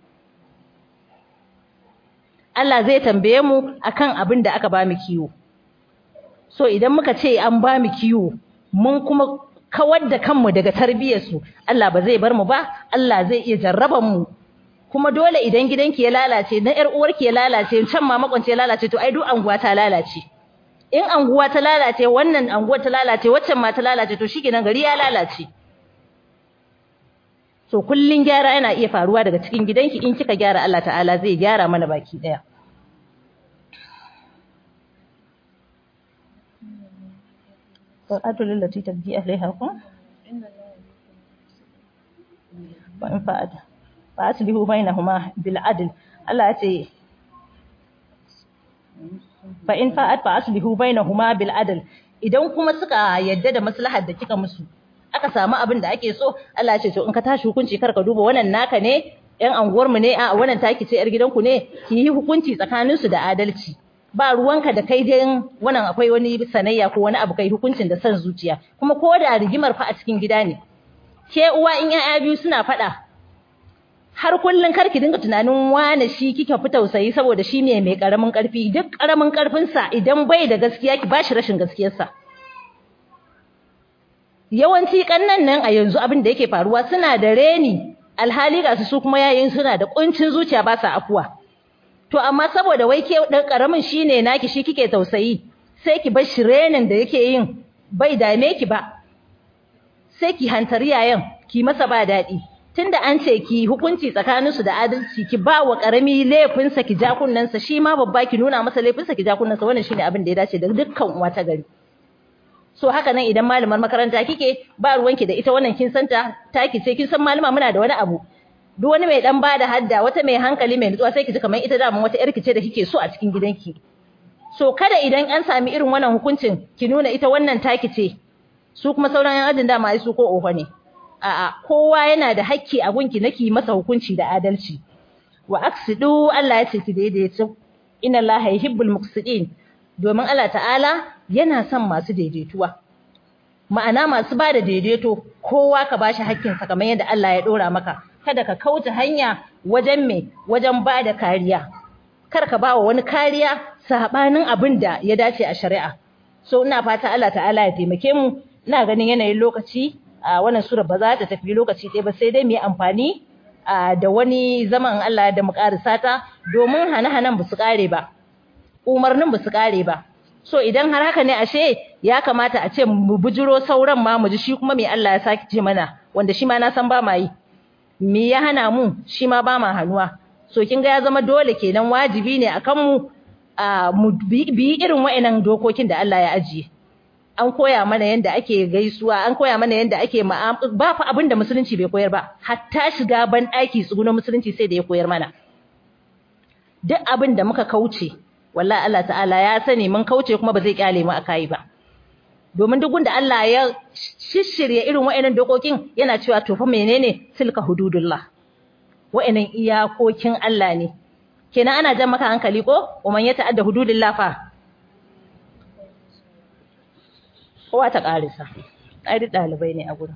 Allah zai tambaye mu akan abin da aka bamu kiwo. So idan muka ce an bamu kiwo mun kuma kawar da kanmu daga tarbiyyar su, Allah ba zai bar mu ba, Allah zai iya jarraban mu. Kuma dole idan gidanki ya lalace, na ƴar uwarki ya lalace, can ma makwance ya lalace, to ai duk anguwa ta lalace. In anguwa ta lalace, wannan anguwar ta lalace, waccan ma ta lalace, to shikenan gari ya lalace. So kullun gyara yana iya faruwa daga cikin gidanki, in kika gyara Allah ta'ala zai gyara mana baki daya. Fa'atul lati tabdi alaiha kun fa in fa'ada fa aslihu bainahuma bil adl. Allah ya ce fa in fa'at fa aslihu bainahuma bil adl. Idan kuma suka yadda da maslahar da kika musu, aka samu abin da ake so, Allah ya ce to in ka tashi hukunci kar ka duba wannan naka ne, ƴan anguwar mu ne, a wannan taki ce ƴar gidanku ne, ki yi hukunci tsakanin su da adalci. Ba ruwanka da kai dai wannan akwai wani sanayya ko wani abu, kai hukuncin da san zuciya. Kuma ko da rigimar fa a cikin gida ne, ke uwa in ƴaƴa biyu suna faɗa, har kullun kar ki dinga tunanin wane shi kike fi tausayi saboda shi ne mai karamin karfi. Duk karamin karfin sa idan bai da gaskiya ki bashi rashin gaskiyar sa. Yawanci kannan nan a yanzu abin da yake faruwa suna da reni, alhali ga su kuma yayin suna da kuncin zuciya ba sa afuwa. To amma saboda wai ke dan karamin shine naki, shi kike tausayi, sai ki bar shi renin da yake yin bai dame ki ba, sai ki hantari yayan ki masa ba dadi. Tunda an ce ki hukunci tsakanin su da adalci, ki ba wa karami laifin sa ki ja kunnan sa, shi ma babba ki nuna masa laifin sa ki ja kunnan sa. Wannan shine abin da ya dace da dukkan uwa ta gari. So haka nan idan malamar makaranta kike, ba ruwanki da ita wannan kin santa taki ce, kin san malama muna da wani abu. Duk wani mai dan bada hadda, wata mai hankali mai nutsuwa, sai ki ji kamar ita da mun wata yarki ce da kike so a cikin gidanki. So kada idan an sami irin wannan hukuncin ki nuna ita wannan taki ce, su kuma sauran yan ajin dama ai su ko oho ne. A'a, kowa yana da hakki a gunki naki masa hukunci da adalci. Wa aqsidu, Allah ya ce ki daidaita. Inna Allaha yuhibbul muqsidin. Domin Allah ta'ala yana son masu daidaituwa. Ma'ana masu bada daidaito, kowa ka bashi hakkinsa kamar yadda Allah ya dora maka. Kada ka kauce hanya wajen wajen bada kariya. Kar ka bawa wani kariya sabanin abin da ya dace a shari'a. So ina fata Allah ta'ala ya taimake mu. Ina ganin yanayin lokaci a wannan sura ba za ta tafi lokaci ɗaya ba, sai dai mu yi amfani da wani zaman Allah da mu karisa ta, domin hane-hanen ba su kare ba, umarnin ba su kare ba. So idan har haka ne, ashe ya kamata a ce mu bujiro sauran ma mu ji shi kuma me Allah ya saki ce mana, wanda shi ma na san ba ma yi. Me ya hana mu, shi ma ba ma hanuwa. So kin ga ya zama dole kenan, wajibi ne akan mu bi irin wa'annan dokokin da Allah ya ajiye. An koya mana yanda ake gaisuwa, an koya mana yanda ake ba fa abin da musulunci bai koyar ba. Hatta shiga ban ɗaki tsugunan musulunci sai da ya koyar mana. Duk abin da muka kauce, wallahi Allah ta'ala ya sani mun kauce, kuma ba zai kyale mu akai ba. Domin duk gunda Allah ya shishirye irin wa'annan dokokin, yana cewa to fa menene tilka hududullah. Wa'annan iyakokin Allah ne. Kenan ana jan maka hankali ko, wa man yata'adda hududillah fa kowa ta karisa. Ai duk dalibai ne a gurin.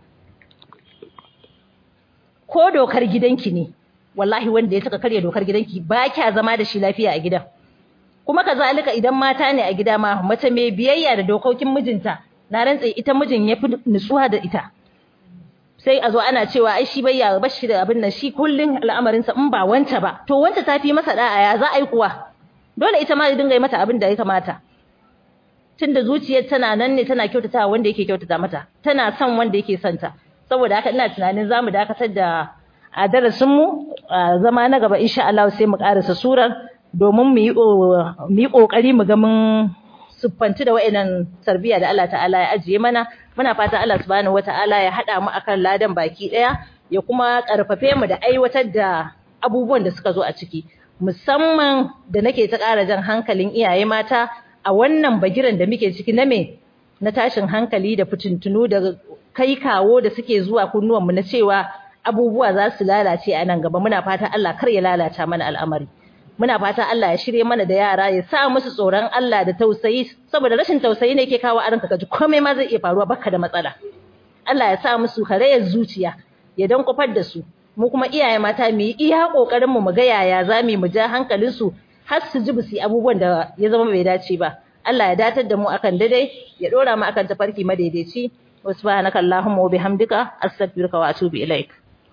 Ko dokar gidanki ne, wallahi wanda ya saka karya dokar gidanki ba kya zama da shi lafiya a gidan. Kuma kazalika idan mata ne a gida ma, mace mai biyayya da dokokin mijinta, na rantsa ita mijin yafi nutsuwa da ita. Sai a zo ana cewa ai shi bayya bashi da abin nan, shi kullun al'amarinsa in ba wanta ba, to wanta tafi masa da'a, ya za a yi kuwa? Dole ita ma dinga yi mata abin da ya kamata. Tunda zuciyar tana nan ne, tana kyautata wanda yake kyautata mata, tana son wanda yake son ta. Saboda haka ina tunanin zamu dakatar da a darasin mu, zama na gaba insha Allah sai mu karasa surar, domin mu yi kokari mu ga mun siffanci da wayannan tarbiyya da Allah ta'ala ya ajiye mana. Muna fata Allah subhanahu wataala ya hada mu akan ladan baki daya, ya kuma karfafe mu da aiwatar da abubuwan da suka zo a ciki. musamman da nake ta ƙara jan hankalin iyaye mata a wannan bagiran da muke ciki na tashin hankali da fitintunu da kai kawo da suke zuwa kunnuwanmu na cewa abubuwa za su lalace a nan gaba. Muna fata Allah kar ya lalata mana al'amari. Muna fata Allah ya shirye mana da yara, ya sa musu tsoron Allah da tausayi, saboda rashin tausayi ne yake kawo a ranka kaji komai ma zai iya faruwa baka da matsala. Allah ya sa musu karayar zuciya, ya dan kufar da su. Mu kuma iyaye mata mu yi iya kokarin mu ga yaya zamu mu ja hankalin su har su ji bisi abubuwan da ya zama bai dace ba. Allah ya datar da mu akan daidai, ya dora mu akan tafarki madaidaici. Subhanaka Allahumma wa bihamdika astaghfiruka wa atubu ilaik.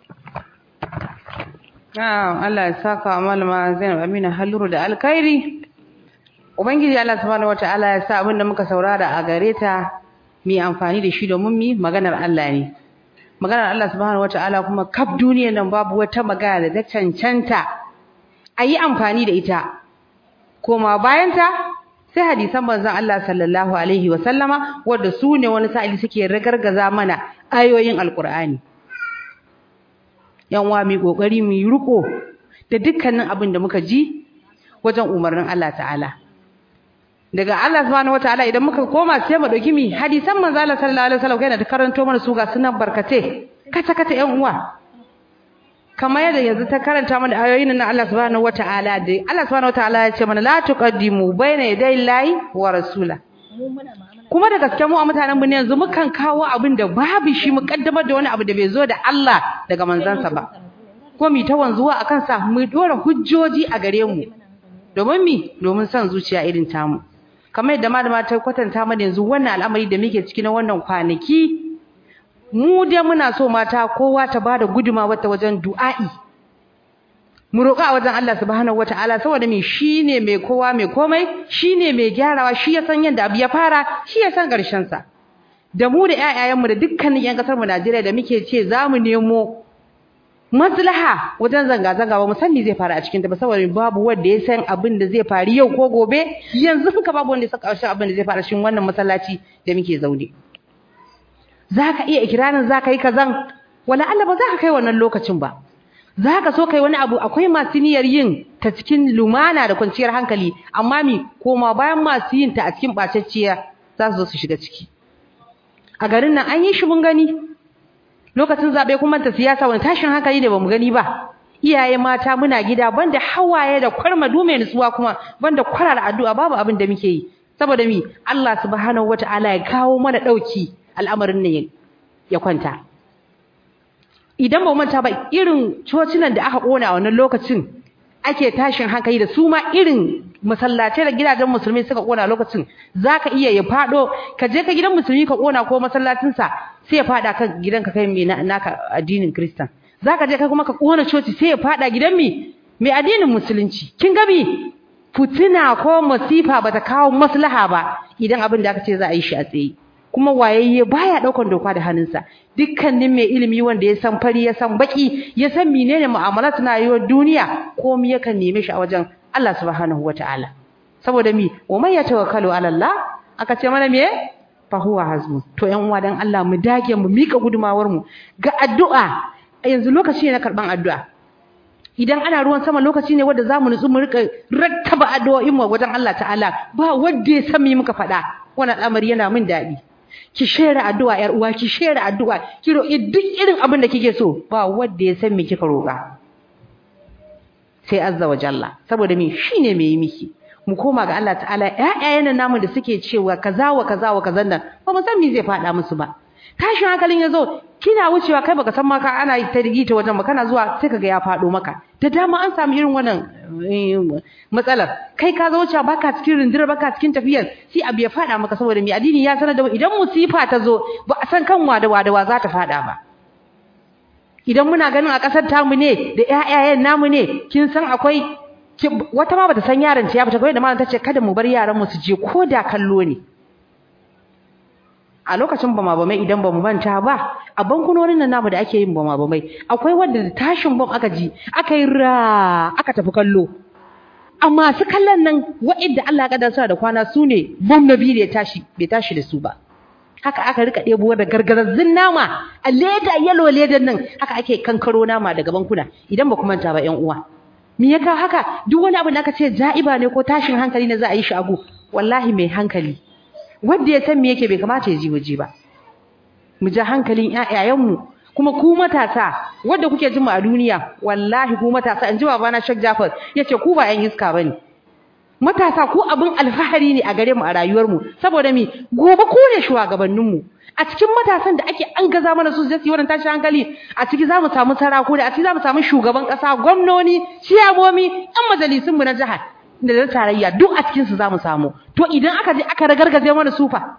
Allah ya saka malama Zainab Amina Halluru da alkhairi. Ubangiji Allah subhanahu wataala ya sa abin da muka saurara a gare ta mu amfani da shi domin mu maganar Allah ne. Maganar Allah subhanahu wataala kuma kaf duniyar nan babu wata magana da ta cancanta a yi amfani da ita. Koma bayanta sai hadisan manzon Allah sallallahu alaihi wa sallama wanda su ne wani sa'ili suke ragargaza mana ayoyin alqur'ani. Yan uwa mu kokari mu riko da dukkanin abin da muka ji wajen umarnin Allah ta'ala. Daga Allah subhanahu wataala idan muka koma sai mu dauki mi hadisan manzon Allah sallallahu alaihi wa sallam kai da karanto mana su ga sunan barkate kata yan uwa. Kamar yadda yanzu ta karanta mana ayoyin nan Allah subhanahu wataala da Allah subhanahu wataala ya ce mana la tuqaddimu baina yaday Allahi wa rasula. Kuma da gaske mu a mutanen mu ne yanzu mukan kawo abin da babu shi mu kaddamar da wani abu da bai zo da Allah daga manzansa ba. Ko mi ta wanzuwa akan sa mu dora hujjoji a gare mu. Domin son zuciya irin tamu. Kamar yadda malama ta kwatanta mana yanzu wannan al'amari da muke ciki na wannan kwanaki mu dai muna so mata kowa ta bada gudumawa ta wajen du'a'i. Mu roƙa wajen Allah subhanahu wataala saboda me shine mai kowa mai komai, shine mai gyarawa, shi ya san yanda abu ya fara, shi ya san ƙarshen sa. Da mu da ƴaƴayenmu da dukkanin ƴan ƙasar mu Najeriya da muke ce zamu nemo maslaha wajen zanga zanga ba mu san me zai fara a cikin ta ba saboda babu wanda ya san abin da zai faru yau ko gobe, yanzu fuka babu wanda ya san ƙarshen abin da zai fara cikin wannan masallaci da muke zaune. Zaka iya ikirarin zaka yi kazan wala Allah ba za ka kai wannan lokacin ba. Zaka so kai wani abu akwai masu niyyar yin ta cikin lumana da kwanciyar hankali amma koma bayan masu yin ta a cikin bacacciya za su zo su shiga ciki. A garin nan an yi shi mun gani lokacin zabe kuma ta siyasa wani tashin hankali ne bamu gani ba. Iyaye mata muna gida banda hawaye da kwarmadu mai nutsuwa kuma banda kwarar addu'a babu abin da muke yi saboda Allah subhanahu wataala ya kawo mana dauki al'amarin ne ya kwanta. Idan ba manta ba irin cocinan da aka kona a wannan lokacin ake tashin hankali da su ma irin masallatai da gidajen musulmi suka kona lokacin zaka iya ya fado ka je ka gidan musulmi ka kona ko masallacin sa sai ya fada kan gidanka kai mai naka addinin Kristan. Zaka je kai kuma ka kona coci sai ya fada gidan mai addinin musulunci. Kin ga fitina ko masifa bata kawo maslaha ba idan abin da aka ce za a yi shi a tsaye. Kuma wayayye baya daukan doka da hannunsa. Dukkanin mai ilimi wanda ya san fari ya san baki ya san menene mu'amalat na rayuwar duniya komai yakan neme shi a wajen Allah subhanahu wataala. Saboda wa man yatawakkalu ala Allah aka ce mana fa huwa hazmu. To ƴan uwa dan Allah mu dage mu mika gudumawar mu ga addu'a. Yanzu lokaci ne na karban addu'a. Idan ana ruwan sama lokaci ne wanda zamu nutsu mu rika rattaba addu'o'in mu wajen Allah ta'ala ba wanda ya san me muka faɗa. Wannan al'amari yana min daɗi. Ki share addu'a yar uwa, ki share addu'a, ki roƙi duk irin abin da kike so, ba wanda ya san me kika roƙa. Sai azza wa jalla, saboda shine me yi miki. Mu koma ga Allah ta'ala, ƴaƴayen namu da suke cewa kaza wa kaza wa kazan nan, ba mu san me zai faɗa musu ba. Tashin hankalin yazo, kina wucewa kai baka san ma ka ana ta rigita wajen ba kana zuwa sai kaga ya faɗo maka. Da dama an samu irin wannan matsalar. Kai ka zo wucewa baka cikin rundunar baka cikin tafiyar sai abu ya faɗa maka saboda mai addini ya sanar da idan musifa ta zo ba a san kan wadawa za ta faɗa ba. Idan muna ganin a ƙasar tamu ne da ƴaƴayen namu ne kin san akwai wata ma bata san yaron ta ya fita kai da malam tace kada mu bar yaran mu su je ko da kallo ne. A lokacin bama-bamai idan bamu manta ba a bankunonin nan namu da ake yin bama-bamai akwai wanda da tashin bom aka ji aka yi aka tafi kallo amma su kallon nan wa'idda Allah ya kaddara su da kwana su ne bom na biyu da bai tashi da su ba haka aka rika ɗebo da gargarazzin nama a leda yalo ledan nan haka ake kankaro nama daga bankuna idan ba ku manta ba ƴan uwa me ya kawo haka duk wani abu da aka ce ja'iba ne ko tashin hankali ne za a yi shi abu wallahi mai hankali wanda ya san me yake bai kamata ya ji waje ba mu ja hankalin ƴaƴayenmu kuma ku matasa wanda kuke jin mu a duniya wallahi ku matasa in ji babana Sheikh Jafar yace ku ba ƴan iska bane matasa ku abin alfahari ne a gare mu a rayuwar mu saboda mi gobe ku ne shugabannin mu a cikin matasan da ake an gaza mana su zai wannan tashi hankali a ciki zamu samu sarako da a ciki zamu samu shugaban kasa gwamnoni ciyamomi ɗan majalisun mu na jiha da na tarayya duk a cikin su zamu samu to idan aka je aka ragargaje mana sufa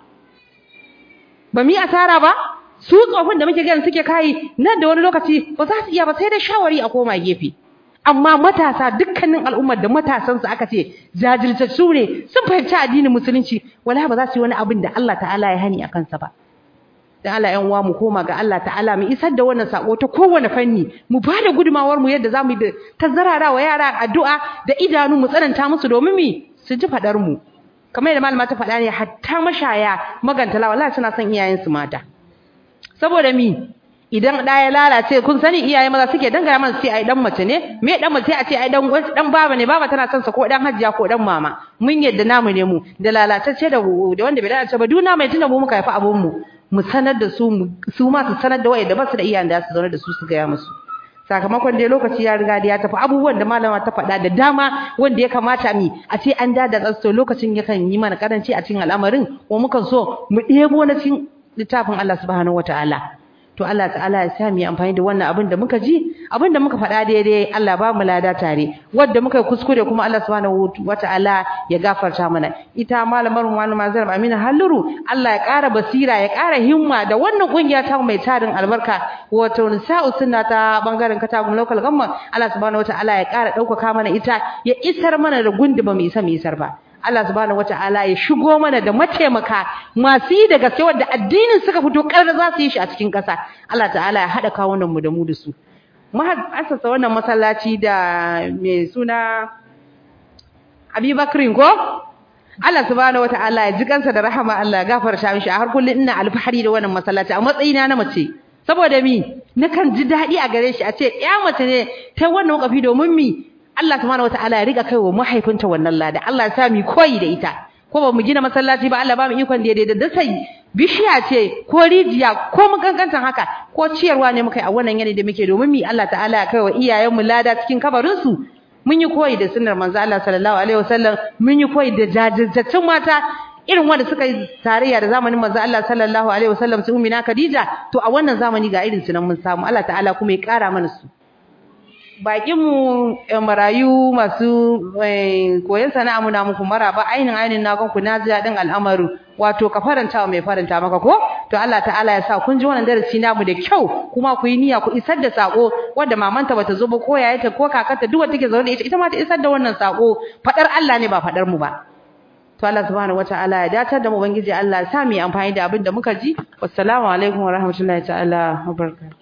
ba mi asara ba su tsofin da muke ganin suke kai nan da wani lokaci ba za su iya ba sai da shawari a koma gefe amma matasa dukkanin al'ummar da matasan su aka ce jajirtattu ne sun fahimci addinin musulunci wallahi ba za su yi wani abin da Allah ta'ala ya hani akan sa ba dan Allah ƴan uwa mu koma ga Allah ta'ala mu isar da wannan sako ta kowane fanni mu bada gudumawar mu yadda zamu yi ta zararawa yara addu'a da idanu mu tsananta musu domin mi su ji fadar mu kamar yadda malama ta faɗa ne hatta mashaya magantala wallahi suna son iyayen su mata saboda mi idan da ya lalace kun sani iyaye maza suke dangara mana sai ai dan mace ne me dan mace a ce ai dan baba ne baba tana son sa ko dan hajjiya ko dan mama mun yadda namu ne mu da lalatacce da wanda bai lalace ba duna mai tunda mu muka haifa abun mu sanar da su ma su sanar da wayanda ba su da iyayen da su zauna da su su gaya musu sakamakon dai lokaci ya riga da ya tafi abubuwan da malama ta faɗa da dama wanda ya kamata mi a ce an da tsasto lokacin yakan yi mana karanci a cikin al'amarin ko mukan so mu ɗebo na cikin littafin Allah subhanahu wataala to Allah ta'ala ya sa mu amfani da wannan abin da muka ji abin da muka faɗa daidai Allah ba mu lada tare wanda muka kuskure kuma Allah subhanahu wata'ala ya gafarta mana ita malamar mu malama Zainab Amina Halluru Allah ya ƙara basira ya ƙara himma da wannan kungiya ta mai tarin albarka wato nisa'u sunna ta bangaren Katagum local government Allah subhanahu wata'ala ya ƙara ɗaukaka mana ita ya isar mana da gunduma mai isa mai isar ba Allah subhanahu wataala ya shigo mana da mataimaka masu yi da gaske wanda addinin suka fito ƙarar za su yi shi a cikin ƙasa Allah ta'ala ya haɗa kawunan mu da mu da su mu asasa wannan masallaci da mai suna Abubakar ko Allah subhanahu wataala ya ji kansa da rahama Allah ya gafarta mishi a har kullun ina alfahari da wannan masallaci a matsayina na mace saboda mi nakan ji daɗi a gare shi a ce ya mace ne ta wannan wakafi domin mi Allah subhanahu wataala ya riga kaiwa mahaifinta wannan lada Allah ya sa mu koyi da ita ko ba mu gina masallaci ba Allah ba mu ikon daidai da sai bishiya ce ko rijiya ko mun kankantan haka ko ciyarwa ne muka yi a wannan yanayi da muke domin mi Allah ta'ala ya kaiwa iyayen mu lada cikin kabarin su mun yi koyi da sunnar manzo Allah sallallahu alaihi wasallam mun yi koyi da jajirtattun mata irin wanda suka yi tarayya da zamanin manzo Allah sallallahu alaihi wasallam su ummina Khadija to a wannan zamani ga irin su nan mun samu Allah ta'ala kuma ya kara mana su bakin mu marayu masu koyon sana'a muna muku maraba ainin na ganku na ji dadin al'amaru wato ka faranta mai faranta maka ko to Allah ta'ala ya sa kun ji wannan darasi namu da kyau kuma ku yi niyya ku isar da sako wanda mamanta bata zo ba ko yayata ko kakarta duk wanda take zaune da ita ma ta isar da wannan sako fadar Allah ne ba fadar mu ba to Allah subhanahu wataala ya datar da mu ubangiji Allah ya sa mu yi amfani da abin da muka ji wassalamu alaikum wa rahmatullahi ta'ala wa barakatuh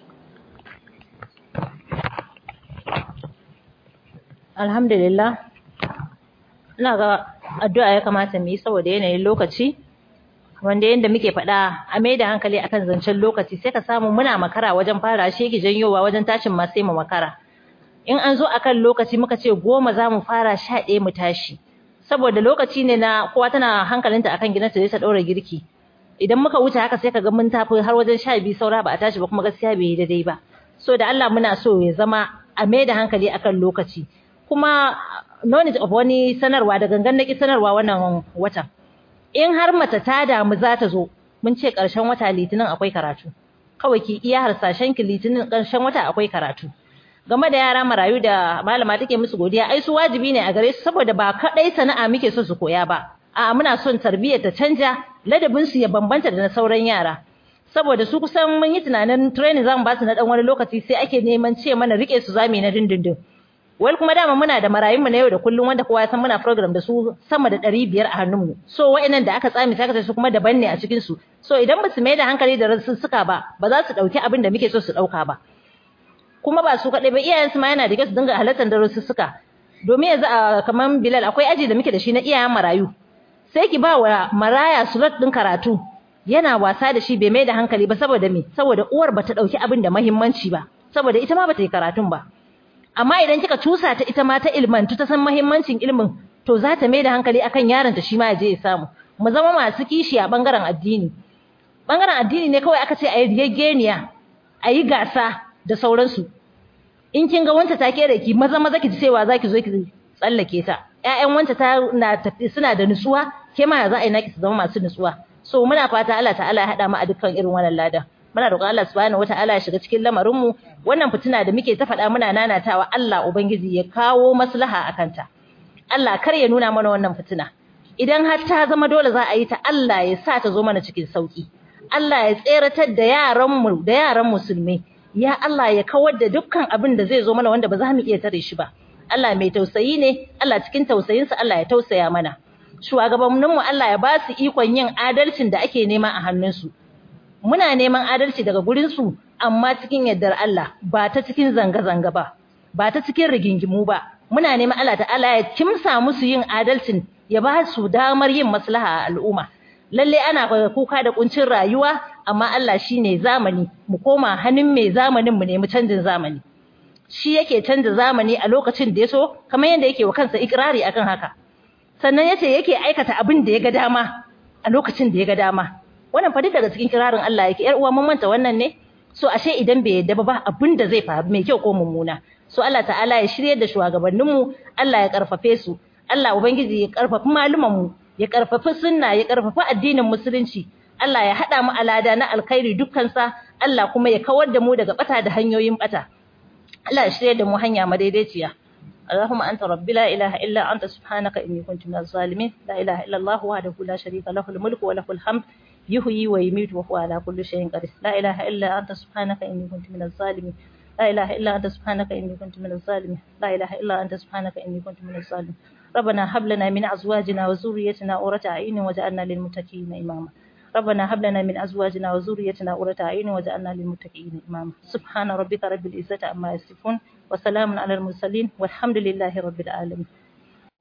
alhamdulillah ina ga addu'a ya kamata mu yi saboda yanayin lokaci wanda yanda muke faɗa a mai da hankali akan zancen lokaci sai ka samu muna makara wajen fara shi yake janyowa wajen tashin ma sai mu makara in an zo akan lokaci muka ce 10 za mu fara 11 mu tashi saboda lokaci ne na kowa tana hankalinta akan gidansa sai ta ɗaura girki idan muka wuce haka sai ka ga mun tafi har wajen 12 saura ba a tashi ba kuma gaskiya bai yi daidai ba so da Allah muna so ya zama a mai da hankali akan lokaci kuma knowledge of wani sanarwa da gangan naki sanarwa wannan watan in har mace ta damu za ta zo mun ce ƙarshen wata litinin akwai karatu kawai ki iya harsashen ki litinin ƙarshen wata akwai karatu game da yara marayu da malama take musu godiya ai su wajibi ne a gare su saboda ba kadai sana'a muke so su koya ba a'a muna son tarbiyyar ta canja ladabin su ya bambanta da na sauran yara saboda su kusan mun yi tunanin training zamu ba su na dan wani lokaci sai ake neman ce mana rike su zamu na dindindin wal kuma dama muna da marayun mu na yau da kullun wanda kowa ya san muna program da su sama da 500 a hannun mu so wa'annan da aka tsami sai aka su kuma daban ne a cikin su so idan ba su mai da hankali da rasussuka ba za su dauki abin da muke so su dauka ba kuma ba su kadai ba iyayen su ma yana da su dinga halartar da rasussuka domin yanzu kaman Bilal akwai aji da muke da shi na iyayen marayu sai ki ba wa maraya slot din karatu yana wasa da shi bai mai da hankali ba saboda me saboda uwar bata dauki abin da muhimmanci ba saboda ita ma bata yi karatun ba amma idan kika cusa ta ita ma ta ilmantu ta san muhimmancin ilimin to za ta mai da hankali akan yaron ta shi ma ya je ya samu mu zama masu kishi a bangaren addini ne kawai aka ce a yi rigegeniya a yi gasa da sauransu in kin ga wanta ta kere ki maza ki ji cewa zaki zo ki tsallake ta ƴaƴan wanta suna da nutsuwa ke ma za a yi naki su zama masu nutsuwa so muna fata Allah ta'ala ya hada mu a dukkan irin wannan ladan muna roƙon Allah subhanahu wata'ala ya shiga cikin lamarin mu wannan fitina da muke ta faɗa muna nanatawa Allah ubangiji ya kawo maslaha akan ta Allah kar ya nuna mana wannan fitina idan har ta zama dole za a yi ta Allah ya sa ta zo mana cikin sauki Allah ya tseratar da yaran musulmai ya Allah ya kawar da dukkan abin da zai zo mana wanda ba za mu iya tare shi ba Allah mai tausayi ne Allah cikin tausayinsa Allah ya tausaya mana shugabanninmu Allah ya ba su ikon yin adalcin da ake nema a hannunsu muna neman adalci daga gurinsu amma cikin yardar Allah ba ta cikin zanga-zanga ba ta cikin rigingimu ba muna neman Allah ta'ala ya kimsa musu yin adalcin ya ba su damar yin maslaha a al'umma lalle ana kuka da kuncin rayuwa amma Allah shine zamani mu koma hannun mai zamanin mu nemi canjin zamani shi yake canza zamani a lokacin da yaso kamar yanda yake wa kansa ikrari akan haka sannan yace yake aikata abin da ya ga dama a lokacin da ya ga dama wannan fa daga cikin kirarin Allah yake yar uwa mun manta wannan ne so ashe idan bai yadda ba abin da zai faru mai kyau ko mummuna so Allah ta'ala ya shirye da shugabannin mu Allah ya karfafe su Allah ubangiji ya karfafi maluman mu ya karfafi sunna ya karfafi addinin musulunci Allah ya hada mu alada na alkhairi dukkan sa Allah kuma ya kawar da mu daga bata da hanyoyin bata Allah ya shirye da mu hanya madaidaiciya اللهم أنت ربي لا إله إلا أنت سبحانك إني كنت من الظالمين لا إله إلا الله وحده لا شريك له الملك وله الحمد يحيي ويميت وهو على كل شيء قدير لا إله إلا أنت سبحانك إني كنت من الظالمين لا إله إلا أنت سبحانك إني كنت من الظالمين لا إله إلا أنت سبحانك إني كنت من الظالمين ربنا هب لنا من أزواجنا وذريتنا قرة أعين وجعلنا للمتقين إماما ربنا هب لنا من أزواجنا وذريتنا قرة أعين وجعلنا للمتقين إماما سبحان ربك رب العزة عما يصفون وسلام على المرسلين والحمد لله رب العالمين